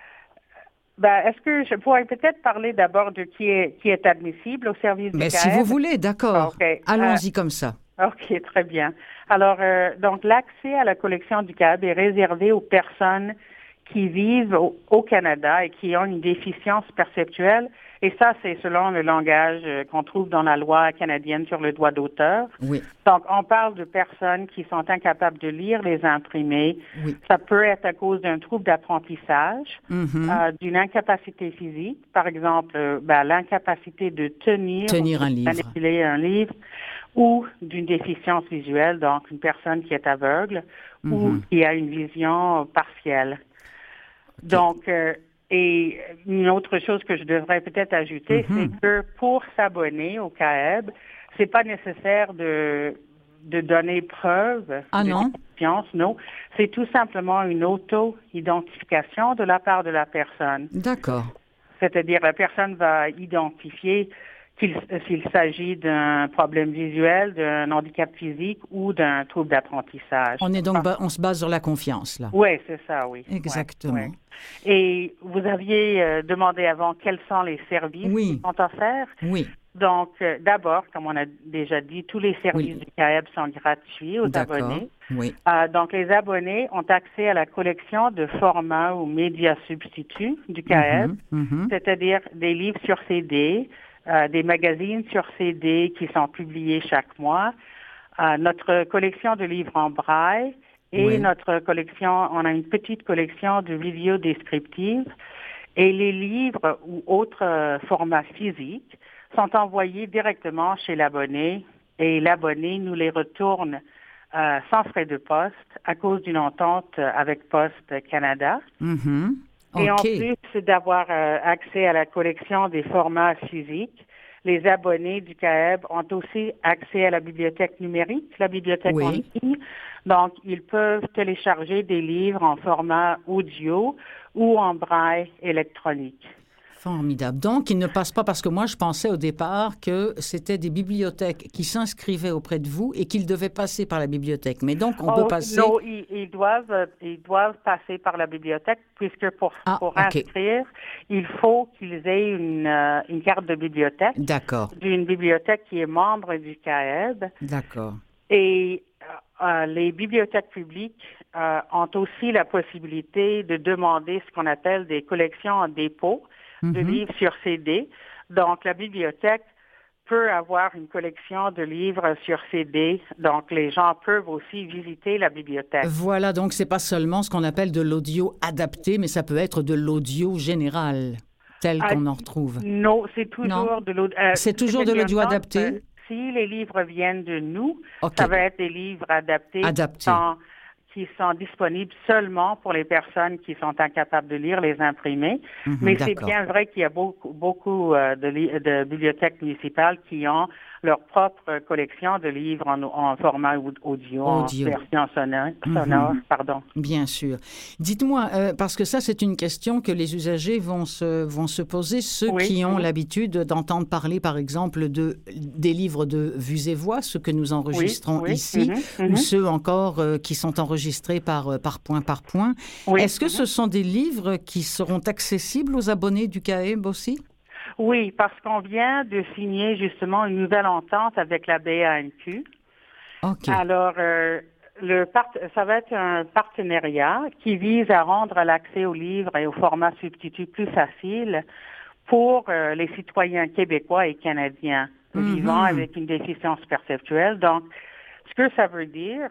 ben, est-ce que je pourrais peut-être parler d'abord de qui est, qui est admissible au service du Mais CAEB? si vous voulez, d'accord. OK. Euh, Allons-y comme ça. OK, très bien. Alors, euh, donc, l'accès à la collection du CAEB est réservé aux personnes qui vivent au, au Canada et qui ont une déficience perceptuelle. Et ça, c'est selon le langage euh, qu'on trouve dans la loi canadienne sur le droit d'auteur. Oui, Donc, on parle de personnes qui sont incapables de lire les imprimés. oui. Ça peut être à cause d'un trouble d'apprentissage, Mhm. euh, d'une incapacité physique, par exemple, euh, ben, l'incapacité de tenir, Tenir ou de un livre. manipuler un livre, ou d'une déficience visuelle, donc une personne qui est aveugle ou Mhm. qui a une vision partielle. Donc, euh, et une autre chose que je devrais peut-être ajouter, Mhm. c'est que pour s'abonner au CAEB, c'est pas nécessaire de de donner preuve Ah de non? déficience, non. C'est tout simplement une auto-identification de la part de la personne. D'accord. C'est-à-dire, la personne va identifier qu'il, s'il s'agit d'un problème visuel, d'un handicap physique ou d'un trouble d'apprentissage. On est donc, ba- on se base sur la confiance là. Oui, c'est ça, oui. Exactement. Ouais, ouais. Et vous aviez euh, demandé avant quels sont les services Oui. qui sont offerts. Oui, Donc, euh, d'abord, comme on a déjà dit, tous les services Oui. du CAEB sont gratuits aux d'accord. abonnés. Oui, Euh, donc, les abonnés ont accès à la collection de formats ou médias substituts du CAEB, Mhm, mhm. c'est-à-dire des livres sur C D, euh, des magazines sur C D qui sont publiés chaque mois, euh, notre collection de livres en braille et Oui. notre collection, on a une petite collection de vidéos descriptives et les livres ou autres euh, formats physiques sont envoyés directement chez l'abonné et l'abonné nous les retourne euh, sans frais de poste à cause d'une entente avec Poste Canada. Mhm. Et en OK. plus d'avoir euh, accès à la collection des formats physiques, les abonnés du CAEB ont aussi accès à la bibliothèque numérique, la bibliothèque Oui. en ligne. Donc, ils peuvent télécharger des livres en format audio ou en braille électronique. Formidable. Donc, il ne passe pas, parce que moi, je pensais au départ que c'était des bibliothèques qui s'inscrivaient auprès de vous et qu'ils devaient passer par la bibliothèque. Mais donc, on oh, peut passer... Non, ils, ils, doivent, ils doivent passer par la bibliothèque, puisque pour, ah, pour okay. inscrire, il faut qu'ils aient une, euh, une carte de bibliothèque. D'accord. D'une bibliothèque qui est membre du C A E B. D'accord. Et euh, les bibliothèques publiques euh, ont aussi la possibilité de demander ce qu'on appelle des collections en dépôt de Mm-hmm. livres sur C D. Donc, la bibliothèque peut avoir une collection de livres sur C D. Donc, les gens peuvent aussi visiter la bibliothèque. Voilà, donc c'est pas seulement ce qu'on appelle de l'audio adapté, mais ça peut être de l'audio général, tel Ah, qu'on en retrouve. Non, c'est toujours Non. de l'audio. Euh, c'est toujours de l'audio adapté? Euh, si les livres viennent de nous, okay. ça va être des livres adaptés. Adaptés. Sans, qui sont disponibles seulement pour les personnes qui sont incapables de lire, les imprimer. Mm-hmm, Mais c'est bien vrai qu'il y a beaucoup, beaucoup euh, de, li- de bibliothèques municipales qui ont leur propre collection de livres en, en format audio, audio, en version sonore, sonore mm-hmm. pardon. Bien sûr. Dites-moi, euh, parce que ça, c'est une question que les usagers vont se, vont se poser, ceux oui, qui ont oui. l'habitude d'entendre parler, par exemple, de, des livres de Vues et Voix, ceux que nous enregistrons oui, oui. ici, Mm-hmm, ou mm-hmm. ceux encore euh, qui sont enregistrés par, par point par point. Oui, Est-ce que mm-hmm. ce sont des livres qui seront accessibles aux abonnés du C A E B aussi? Oui, parce qu'on vient de signer justement une nouvelle entente avec la B A N Q. Okay. Alors, euh, le part- ça va être un partenariat qui vise à rendre l'accès aux livres et au format substitut plus facile pour euh, les citoyens québécois et canadiens mm-hmm. vivant avec une déficience perceptuelle. Donc, ce que ça veut dire,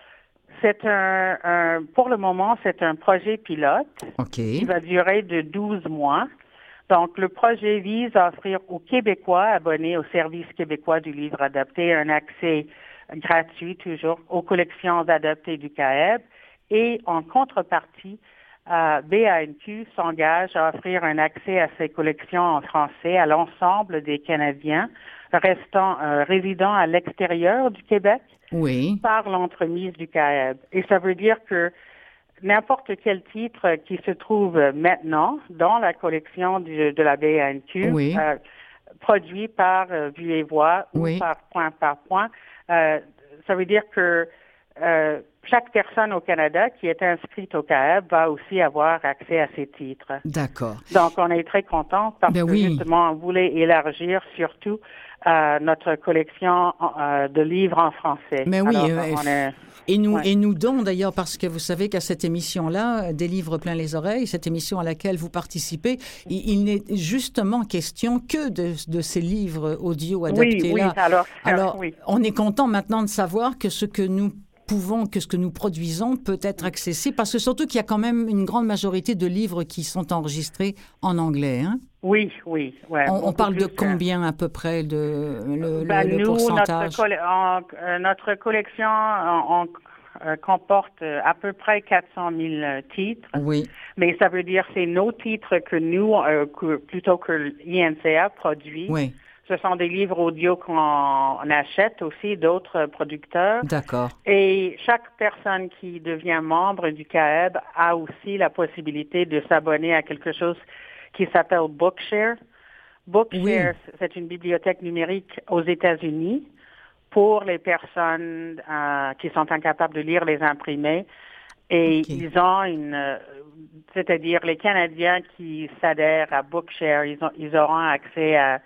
c'est un, un pour le moment, c'est un projet pilote okay. qui va durer de douze mois. Donc, le projet vise à offrir aux Québécois abonnés au Service québécois du livre adapté un accès gratuit, toujours, aux collections adaptées du C A E B. Et en contrepartie, euh, B A N Q s'engage à offrir un accès à ces collections en français à l'ensemble des Canadiens restant euh, résidant à l'extérieur du Québec oui. par l'entremise du C A E B. Et ça veut dire que n'importe quel titre qui se trouve maintenant dans la collection du, de la B A N Q, oui. euh, produit par euh, Vues et Voix oui. ou par point par point, euh, ça veut dire que euh, chaque personne au Canada qui est inscrite au C A E B va aussi avoir accès à ces titres. D'accord. Donc, on est très contents parce ben que oui. justement, on voulait élargir surtout euh, notre collection euh, de livres en français. Mais oui, Alors, euh, on est... et nous, ouais. et nous dons d'ailleurs, parce que vous savez qu'à cette émission-là, des livres plein les oreilles, cette émission à laquelle vous participez, il, il n'est justement question que de, de ces livres audio adaptés-là. Oui, oui, alors, alors oui. on est content maintenant de savoir que ce que nous pouvons, que ce que nous produisons peut être accessible, parce que surtout qu'il y a quand même une grande majorité de livres qui sont enregistrés en anglais, hein? Oui, oui. Ouais, on, on parle de combien à peu près de le, ben, le, le nous, pourcentage? Notre, coll- en, euh, notre collection en, en, euh, comporte à peu près quatre cent mille titres. Oui. Mais ça veut dire que c'est nos titres que nous, euh, que, plutôt que l'I N C A produit. Oui. Ce sont des livres audio qu'on achète aussi d'autres producteurs. D'accord. Et chaque personne qui devient membre du C A E B a aussi la possibilité de s'abonner à quelque chose qui s'appelle Bookshare. Bookshare, oui. c'est une bibliothèque numérique aux États-Unis pour les personnes euh, qui sont incapables de lire les imprimés. Et okay. ils ont une, c'est-à-dire les Canadiens qui s'adhèrent à Bookshare, ils, ont, ils auront accès à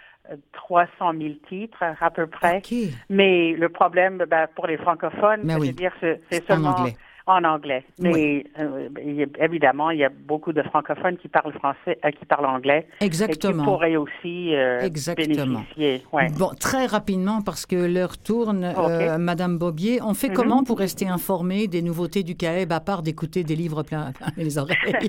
trois cent mille titres à peu près. Okay. Mais le problème, ben, pour les francophones, c'est-à-dire oui. c'est, c'est seulement en anglais. En anglais. Mais oui. euh, évidemment, il y a beaucoup de francophones qui parlent français, euh, qui parlent anglais. Exactement. Et qui pourraient aussi euh, Exactement. bénéficier. Ouais. Bon, très rapidement, parce que l'heure tourne, okay. euh, Madame Bobier, on fait mm-hmm. comment pour rester informé des nouveautés du C A E B, à part d'écouter des livres plein, plein les oreilles?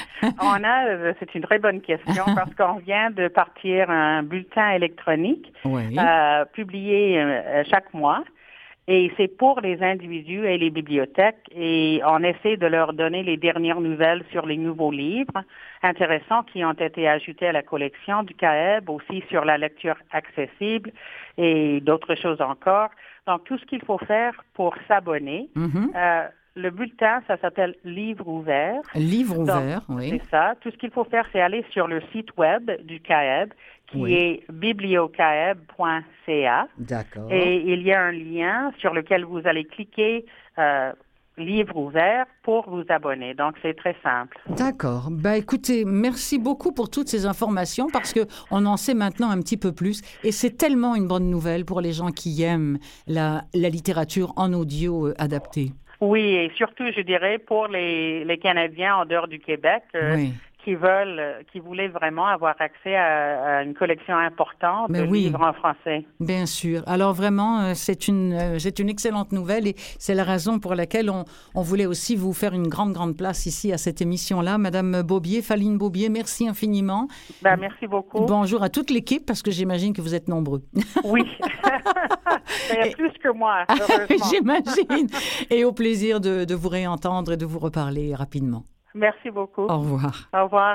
On a, euh, c'est une très bonne question, parce qu'on vient de partir un bulletin électronique oui. euh, publié euh, chaque mois. Et c'est pour les individus et les bibliothèques, et on essaie de leur donner les dernières nouvelles sur les nouveaux livres intéressants qui ont été ajoutés à la collection du C A E B, aussi sur la lecture accessible et d'autres choses encore. Donc, tout ce qu'il faut faire pour s'abonner, mm-hmm. euh, le bulletin, ça s'appelle Livre ouvert. Livre Donc, ouvert, oui. C'est ça. Tout ce qu'il faut faire, c'est aller sur le site web du C A E B, qui Oui. est bibliocaeb point c a. D'accord. Et il y a un lien sur lequel vous allez cliquer euh, Livre ouvert pour vous abonner. Donc, c'est très simple. D'accord. Ben, écoutez, merci beaucoup pour toutes ces informations parce que on en sait maintenant un petit peu plus et c'est tellement une bonne nouvelle pour les gens qui aiment la, la littérature en audio euh, adaptée. Oui, et surtout, je dirais, pour les, les Canadiens en dehors du Québec euh, Oui. qui veulent, euh, qui voulaient vraiment avoir accès à, à une collection importante Mais de oui. livres en français. Bien sûr. Alors vraiment, euh, c'est une, euh, c'est une excellente nouvelle et c'est la raison pour laquelle on, on voulait aussi vous faire une grande, grande place ici à cette émission-là. Madame Beaubier, Faline Beaubier, merci infiniment. Ben, merci beaucoup. Bonjour à toute l'équipe parce que j'imagine que vous êtes nombreux. Oui. Il y a plus que moi, heureusement. J'imagine. Et au plaisir de, de vous réentendre et de vous reparler rapidement. Merci beaucoup. Au revoir. Au revoir.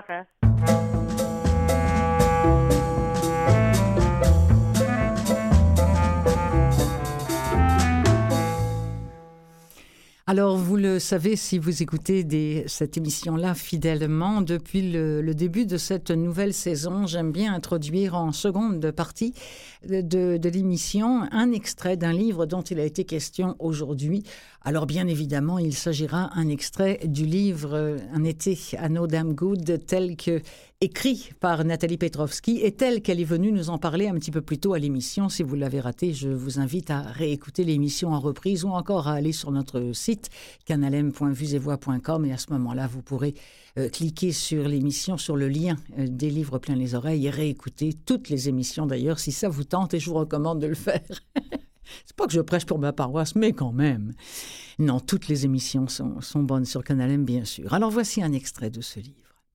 Alors, vous le savez, si vous écoutez des, cette émission-là fidèlement, depuis le, le début de cette nouvelle saison, j'aime bien introduire en seconde partie de, de, de l'émission un extrait d'un livre dont il a été question aujourd'hui. Alors, bien évidemment, il s'agira un extrait du livre « Un été à No Damn Good » tel que écrit par Nathalie Petrovski et tel qu'elle est venue nous en parler un petit peu plus tôt à l'émission. Si vous l'avez raté, je vous invite à réécouter l'émission en reprise ou encore à aller sur notre site canalem point vues et voix point com et à ce moment-là, vous pourrez euh, cliquer sur l'émission, sur le lien euh, des livres plein les oreilles et réécouter toutes les émissions d'ailleurs si ça vous tente et je vous recommande de le faire. C'est pas que je prêche pour ma paroisse, mais quand même. Non, toutes les émissions sont, sont bonnes sur Canalem, bien sûr. Alors voici un extrait de ce livre.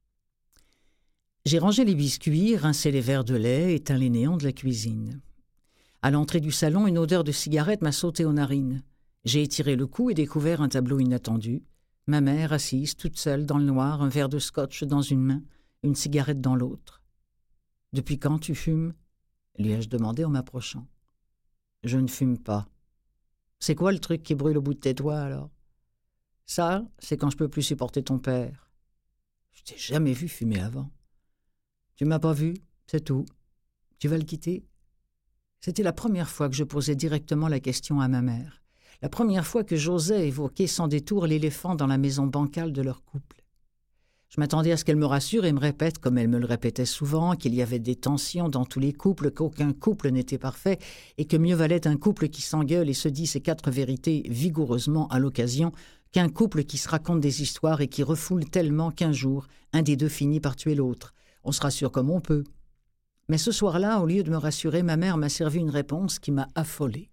J'ai rangé les biscuits, rincé les verres de lait, éteint les néons de la cuisine. À l'entrée du salon, une odeur de cigarette m'a sauté aux narines. J'ai étiré le cou et découvert un tableau inattendu. Ma mère assise, toute seule, dans le noir, un verre de scotch dans une main, une cigarette dans l'autre. « Depuis quand tu fumes ?» lui ai-je demandé en m'approchant. « Je ne fume pas. »« C'est quoi le truc qui brûle au bout de tes doigts, alors ?»« Ça, c'est quand je peux plus supporter ton père. »« Je t'ai jamais vu fumer avant. »« Tu m'as pas vu, c'est tout. Tu vas le quitter ?» C'était la première fois que je posais directement la question à ma mère. La première fois que j'osais évoquer sans détour l'éléphant dans la maison bancale de leur couple. Je m'attendais à ce qu'elle me rassure et me répète, comme elle me le répétait souvent, qu'il y avait des tensions dans tous les couples, qu'aucun couple n'était parfait et que mieux valait un couple qui s'engueule et se dit ces quatre vérités vigoureusement à l'occasion qu'un couple qui se raconte des histoires et qui refoule tellement qu'un jour, un des deux finit par tuer l'autre. On se rassure comme on peut. Mais ce soir-là, au lieu de me rassurer, ma mère m'a servi une réponse qui m'a affolée.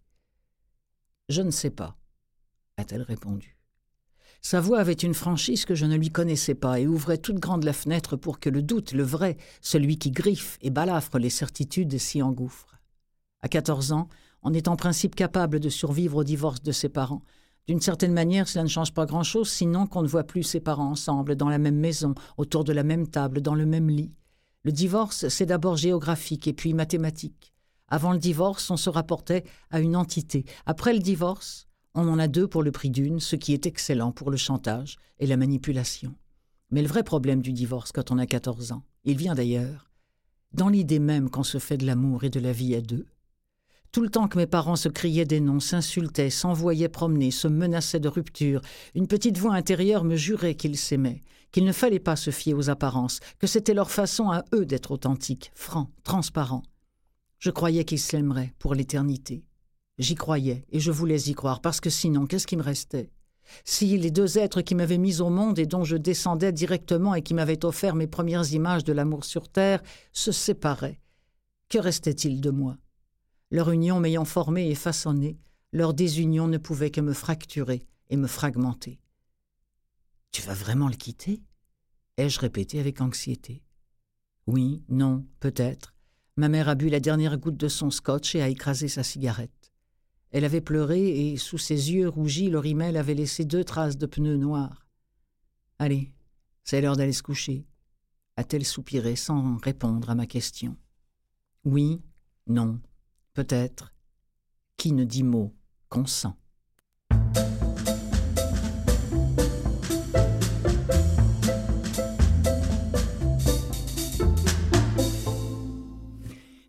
« Je ne sais pas », a-t-elle répondu. Sa voix avait une franchise que je ne lui connaissais pas et ouvrait toute grande la fenêtre pour que le doute, le vrai, celui qui griffe et balafre les certitudes, s'y engouffre. À quatorze ans, on est en principe capable de survivre au divorce de ses parents. D'une certaine manière, cela ne change pas grand-chose, sinon qu'on ne voit plus ses parents ensemble, dans la même maison, autour de la même table, dans le même lit. Le divorce, c'est d'abord géographique et puis mathématique. Avant le divorce, on se rapportait à une entité. Après le divorce, on en a deux pour le prix d'une, ce qui est excellent pour le chantage et la manipulation. Mais le vrai problème du divorce quand on a quatorze ans, il vient d'ailleurs, dans l'idée même qu'on se fait de l'amour et de la vie à deux. Tout le temps que mes parents se criaient des noms, s'insultaient, s'envoyaient promener, se menaçaient de rupture, une petite voix intérieure me jurait qu'ils s'aimaient, qu'il ne fallait pas se fier aux apparences, que c'était leur façon à eux d'être authentiques, francs, transparents. Je croyais qu'ils s'aimeraient pour l'éternité. J'y croyais et je voulais y croire, parce que sinon, qu'est-ce qui me restait? Si les deux êtres qui m'avaient mis au monde et dont je descendais directement et qui m'avaient offert mes premières images de l'amour sur terre se séparaient, que restait-il de moi? Leur union m'ayant formé et façonné, leur désunion ne pouvait que me fracturer et me fragmenter. « Tu vas vraiment le quitter ?» ai-je répété avec anxiété. Oui, non, peut-être. Ma mère a bu la dernière goutte de son scotch et a écrasé sa cigarette. Elle avait pleuré et, sous ses yeux rougis, le rimel avait laissé deux traces de pneus noirs. « Allez, c'est l'heure d'aller se coucher », a-t-elle soupiré sans répondre à ma question. Oui, non, peut-être. Qui ne dit mot consent.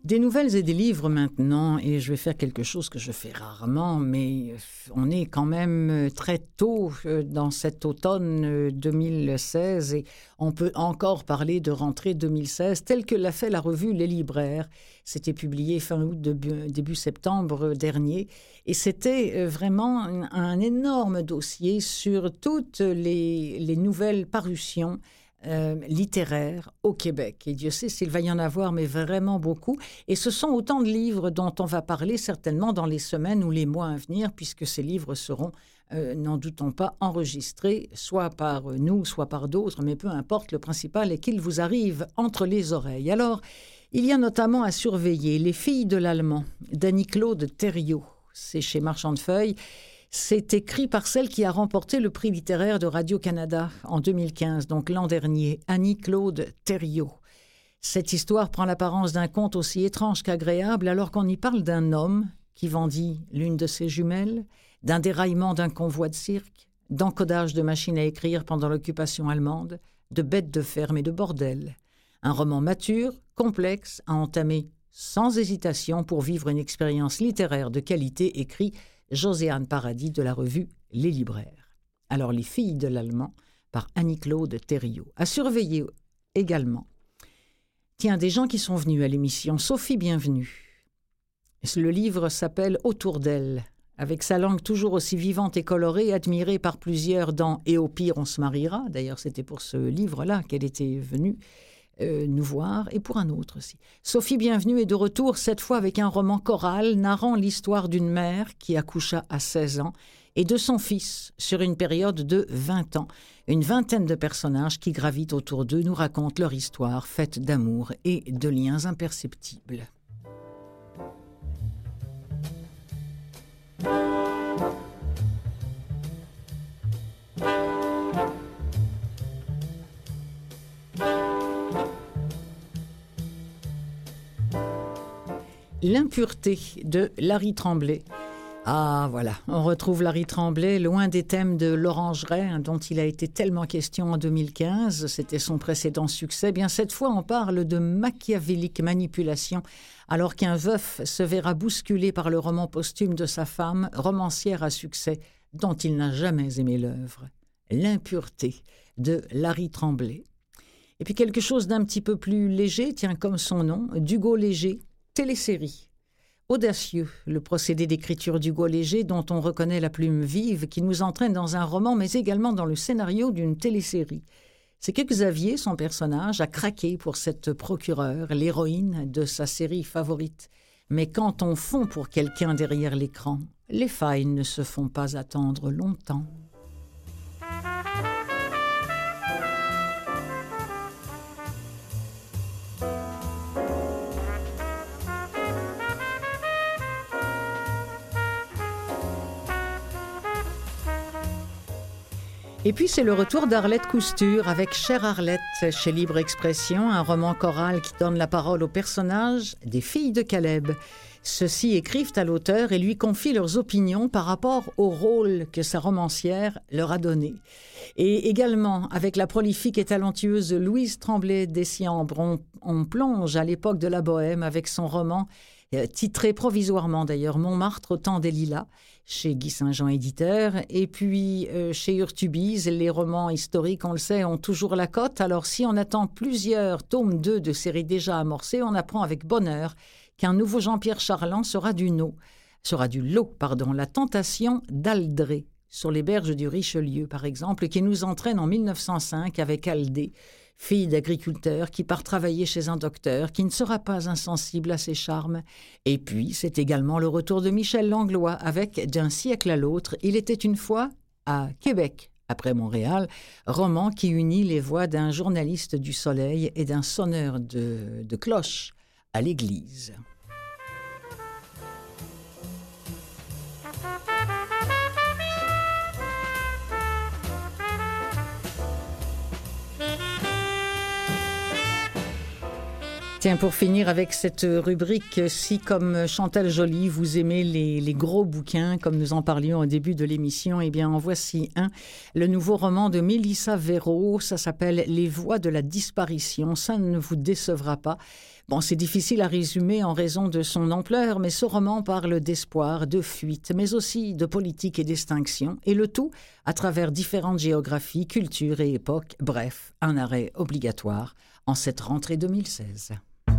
Des nouvelles et des livres maintenant, et je vais faire quelque chose que je fais rarement, mais on est quand même très tôt dans cet automne deux mille seize et on peut encore parler de rentrée deux mille seize telle que l'a fait la revue Les Libraires. C'était publié fin août, début, début septembre dernier et c'était vraiment un, un énorme dossier sur toutes les, les nouvelles parutions Euh, littéraire au Québec. Et Dieu sait s'il va y en avoir, mais vraiment beaucoup. Et ce sont autant de livres dont on va parler certainement dans les semaines ou les mois à venir, puisque ces livres seront, euh, n'en doutons pas, enregistrés, soit par nous, soit par d'autres, mais peu importe, le principal est qu'ils vous arrivent entre les oreilles. Alors, il y a notamment à surveiller Les filles de l'Allemand, d'Annie-Claude Thériault. C'est chez Marchand de Feuilles. C'est écrit par celle qui a remporté le prix littéraire de Radio-Canada en deux mille quinze, donc l'an dernier, Annie-Claude Thériault. Cette histoire prend l'apparence d'un conte aussi étrange qu'agréable alors qu'on y parle d'un homme qui vendit l'une de ses jumelles, d'un déraillement d'un convoi de cirque, d'encodage de machines à écrire pendant l'occupation allemande, de bêtes de ferme et de bordel. Un roman mature, complexe, à entamer sans hésitation pour vivre une expérience littéraire de qualité, écrit Josiane Paradis de la revue Les Libraires. Alors, Les filles de l'Allemand, par Annie-Claude Thériault. À surveiller également. Tiens, des gens qui sont venus à l'émission. Sophie, bienvenue. Le livre s'appelle « Autour d'elle », avec sa langue toujours aussi vivante et colorée, admirée par plusieurs dans « Et au pire, on se mariera ». D'ailleurs, c'était pour ce livre-là qu'elle était venue Euh, nous voir, et pour un autre aussi. Sophie, bienvenue, est de retour, cette fois avec un roman choral narrant l'histoire d'une mère qui accoucha à seize ans et de son fils sur une période de vingt ans. Une vingtaine de personnages qui gravitent autour d'eux nous racontent leur histoire faite d'amour et de liens imperceptibles. L'impureté de Larry Tremblay. Ah, voilà, on retrouve Larry Tremblay loin des thèmes de l'orangerie, hein, dont il a été tellement question en deux mille quinze. C'était son précédent succès. Bien, cette fois, on parle de machiavélique manipulation, alors qu'un veuf se verra bousculé par le roman posthume de sa femme, romancière à succès, dont il n'a jamais aimé l'œuvre. L'impureté de Larry Tremblay. Et puis quelque chose d'un petit peu plus léger, tiens, comme son nom, d'Hugo Léger, télésérie. Audacieux, le procédé d'écriture d'Hugo Léger dont on reconnaît la plume vive qui nous entraîne dans un roman mais également dans le scénario d'une télésérie. C'est que Xavier, son personnage, a craqué pour cette procureure, l'héroïne de sa série favorite. Mais quand on fond pour quelqu'un derrière l'écran, les failles ne se font pas attendre longtemps. Et puis c'est le retour d'Arlette Cousture avec Chère Arlette chez Libre Expression, un roman choral qui donne la parole aux personnages des filles de Caleb. Ceux-ci écrivent à l'auteur et lui confient leurs opinions par rapport au rôle que sa romancière leur a donné. Et également, avec la prolifique et talentueuse Louise Tremblay d'Essiambre, on, on plonge à l'époque de la Bohème avec son roman euh, titré provisoirement d'ailleurs Montmartre au temps des lilas, chez Guy Saint-Jean éditeur, et puis euh, chez Urtubise, les romans historiques, on le sait, ont toujours la cote. Alors si on attend plusieurs tomes deux de séries déjà amorcées, on apprend avec bonheur qu'un nouveau Jean-Pierre Charland sera du, no, sera du lot, pardon, La Tentation d'Aldré, sur les berges du Richelieu, par exemple, qui nous entraîne en mille neuf cent cinq avec Aldée, fille d'agriculteur qui part travailler chez un docteur, qui ne sera pas insensible à ses charmes. Et puis, c'est également le retour de Michel Langlois avec D'un siècle à l'autre, il était une fois à Québec, après Montréal, roman qui unit les voix d'un journaliste du Soleil et d'un sonneur de, de cloche à l'église. Tiens, pour finir avec cette rubrique, si comme Chantal Joly, vous aimez les, les gros bouquins, comme nous en parlions au début de l'émission, eh bien en voici un, le nouveau roman de Mélissa Véro, ça s'appelle « Les voix de la disparition », ça ne vous décevra pas. Bon, c'est difficile à résumer en raison de son ampleur, mais ce roman parle d'espoir, de fuite, mais aussi de politique et d'extinction, et le tout à travers différentes géographies, cultures et époques. Bref, un arrêt obligatoire en cette rentrée deux mille seize.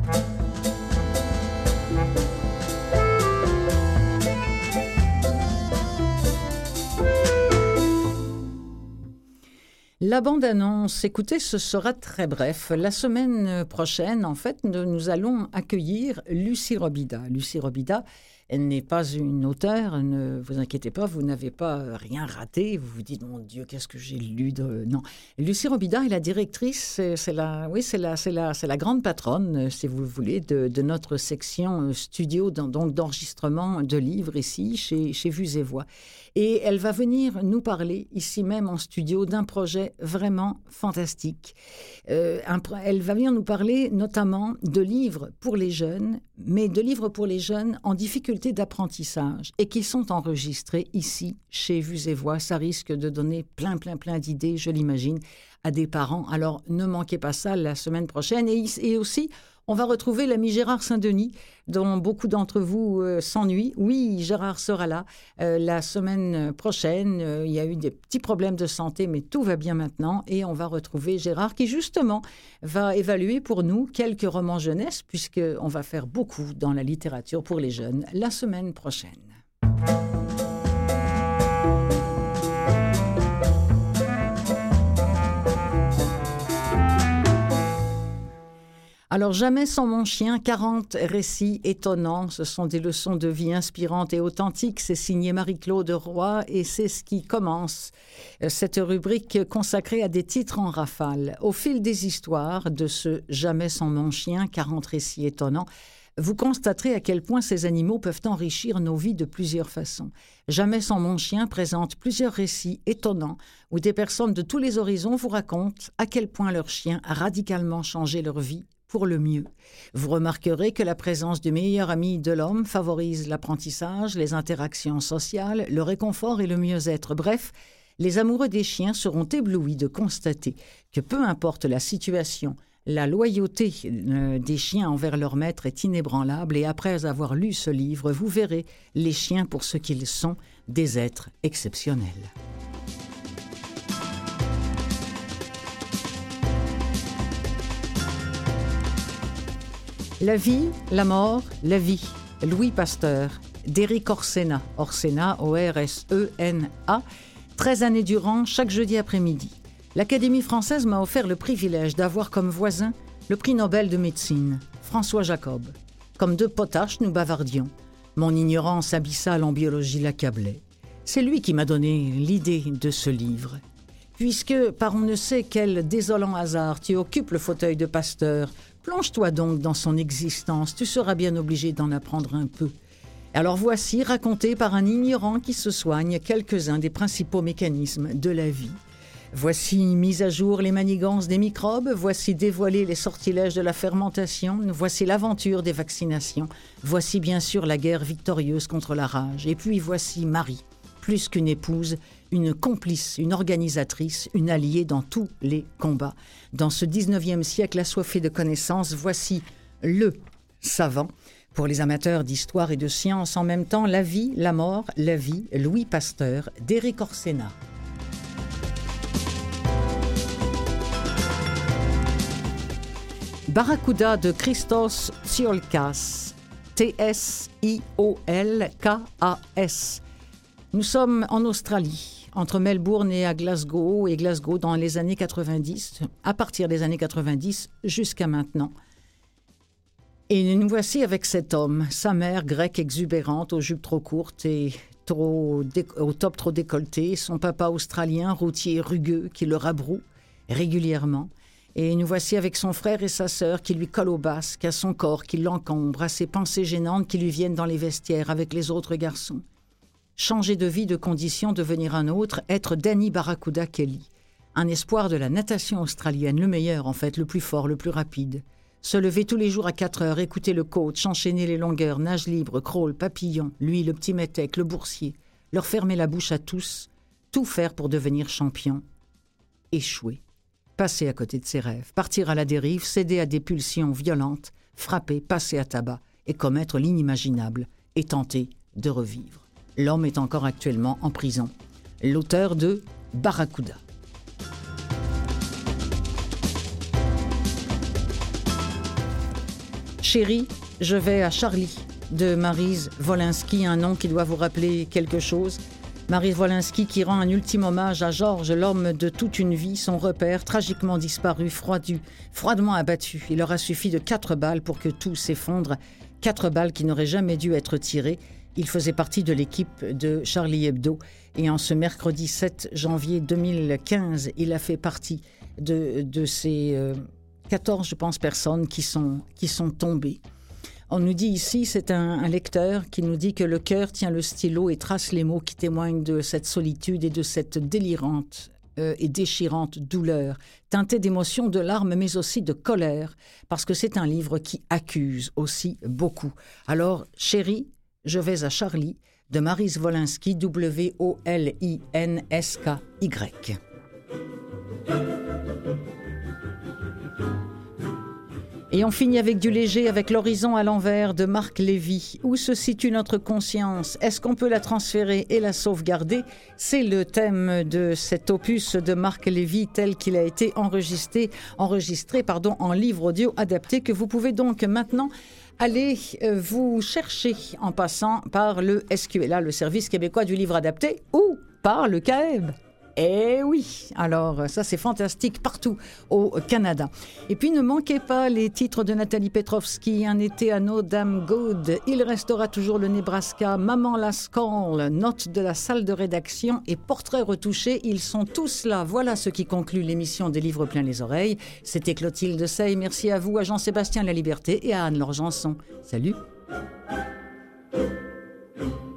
La bande-annonce, écoutez, ce sera très bref. La semaine prochaine, en fait, nous allons accueillir Lucie Robida. Lucie Robida, elle n'est pas une auteure, ne vous inquiétez pas, vous n'avez pas rien raté. Vous vous dites, mon Dieu, qu'est-ce que j'ai lu de... Non. Lucie Robida est la directrice, c'est la, oui, c'est la, c'est la, c'est la grande patronne, si vous voulez, de, de notre section studio, donc d'enregistrement de livres ici, chez, chez Vues et Voix. Et elle va venir nous parler, ici même en studio, d'un projet vraiment fantastique. Euh, un, elle va venir nous parler notamment de livres pour les jeunes, mais de livres pour les jeunes en difficulté d'apprentissage et qui sont enregistrés ici, chez Vues et Voix. Ça risque de donner plein, plein, plein d'idées, je l'imagine, à des parents. Alors, ne manquez pas ça la semaine prochaine. Et, et aussi... on va retrouver l'ami Gérard Saint-Denis, dont beaucoup d'entre vous euh, s'ennuient. Oui, Gérard sera là euh, la semaine prochaine. Euh, il y a eu des petits problèmes de santé, mais tout va bien maintenant. Et on va retrouver Gérard qui, justement, va évaluer pour nous quelques romans jeunesse, puisqu'on va faire beaucoup dans la littérature pour les jeunes la semaine prochaine. Alors, Jamais sans mon chien, quarante récits étonnants. Ce sont des leçons de vie inspirantes et authentiques. C'est signé Marie-Claude Roy et c'est ce qui commence cette rubrique consacrée à des titres en rafale. Au fil des histoires de ce Jamais sans mon chien, quarante récits étonnants, vous constaterez à quel point ces animaux peuvent enrichir nos vies de plusieurs façons. Jamais sans mon chien présente plusieurs récits étonnants où des personnes de tous les horizons vous racontent à quel point leur chien a radicalement changé leur vie pour le mieux. Vous remarquerez que la présence du meilleur ami de l'homme favorise l'apprentissage, les interactions sociales, le réconfort et le mieux-être. Bref, les amoureux des chiens seront éblouis de constater que peu importe la situation, la loyauté euh, des chiens envers leur maître est inébranlable et après avoir lu ce livre, vous verrez les chiens pour ce qu'ils sont, des êtres exceptionnels. La vie, la mort, la vie. Louis Pasteur, d'Éric Orsena. Orsena, O R S E N A. treize années durant, chaque jeudi après-midi. L'Académie française m'a offert le privilège d'avoir comme voisin le prix Nobel de médecine, François Jacob. Comme deux potaches, nous bavardions. Mon ignorance abyssale en biologie l'accablait. C'est lui qui m'a donné l'idée de ce livre. Puisque, par on ne sait quel désolant hasard, tu occupes le fauteuil de Pasteur, plonge-toi donc dans son existence, tu seras bien obligé d'en apprendre un peu. Alors voici, raconté par un ignorant qui se soigne, quelques-uns des principaux mécanismes de la vie. Voici mis à jour les manigances des microbes, voici dévoilés les sortilèges de la fermentation, voici l'aventure des vaccinations, voici bien sûr la guerre victorieuse contre la rage, et puis voici Marie, plus qu'une épouse, une complice, une organisatrice, une alliée dans tous les combats. Dans ce dix-neuvième siècle assoiffé de connaissances, voici le savant. Pour les amateurs d'histoire et de science, en même temps, La vie, la mort, la vie, Louis Pasteur, d'Éric Orsena. Barracuda de Christos Tsiolkas, T S I O L K A S. Nous sommes en Australie, entre Melbourne et à Glasgow, et Glasgow dans les années quatre-vingt-dix, à partir des années quatre-vingt-dix jusqu'à maintenant. Et nous voici avec cet homme, sa mère grecque exubérante aux jupes trop courtes et trop dé- au top trop décolleté, son papa australien routier rugueux qui le rabroue régulièrement. Et nous voici avec son frère et sa sœur qui lui collent au basque, à son corps qui l'encombre, à ses pensées gênantes qui lui viennent dans les vestiaires avec les autres garçons. Changer de vie, de condition, devenir un autre, être Danny Barracuda Kelly. Un espoir de la natation australienne, le meilleur en fait, le plus fort, le plus rapide. Se lever tous les jours à quatre heures, écouter le coach, enchaîner les longueurs, nage libre, crawl, papillon, lui, le petit métèque, le boursier, leur fermer la bouche à tous, tout faire pour devenir champion, échouer, passer à côté de ses rêves, partir à la dérive, céder à des pulsions violentes, frapper, passer à tabac et commettre l'inimaginable et tenter de revivre. L'homme est encore actuellement en prison. L'auteur de Barracuda. Chérie, je vais à Charlie de Maryse Wolinski, un nom qui doit vous rappeler quelque chose. Maryse Wolinski qui rend un ultime hommage à Georges, l'homme de toute une vie, son repère, tragiquement disparu, froidu, froidement abattu. Il aura suffi de quatre balles pour que tout s'effondre. Quatre balles qui n'auraient jamais dû être tirées. Il faisait partie de l'équipe de Charlie Hebdo. Et en ce mercredi sept janvier deux mille quinze, il a fait partie de, de ces euh, quatorze, je pense, personnes qui sont, qui sont tombées. On nous dit ici, c'est un, un lecteur qui nous dit que le cœur tient le stylo et trace les mots qui témoignent de cette solitude et de cette délirante euh, et déchirante douleur, teintée d'émotions, de larmes, mais aussi de colère, parce que c'est un livre qui accuse aussi beaucoup. Alors, chérie, je vais à Charlie, de Maryse Wolinski, W O L I N S K Y. Et on finit avec du léger, avec L'horizon à l'envers de Marc Lévy. Où se situe notre conscience? Est-ce qu'on peut la transférer et la sauvegarder? C'est le thème de cet opus de Marc Lévy tel qu'il a été enregistré, enregistré pardon, en livre audio adapté que vous pouvez donc maintenant aller vous chercher en passant par le S Q L A, le Service québécois du livre adapté, ou par le C A E B. Eh oui, alors ça c'est fantastique partout au Canada. Et puis ne manquez pas les titres de Nathalie Petrovski, Un été à No Damn Good, Il restera toujours le Nebraska, Maman la Skull, Note de la salle de rédaction et Portrait retouché, ils sont tous là. Voilà ce qui conclut l'émission des livres plein les oreilles. C'était Clotilde Sey, merci à vous, à Jean-Sébastien Laliberté et à Anne-Laure Janson. Salut.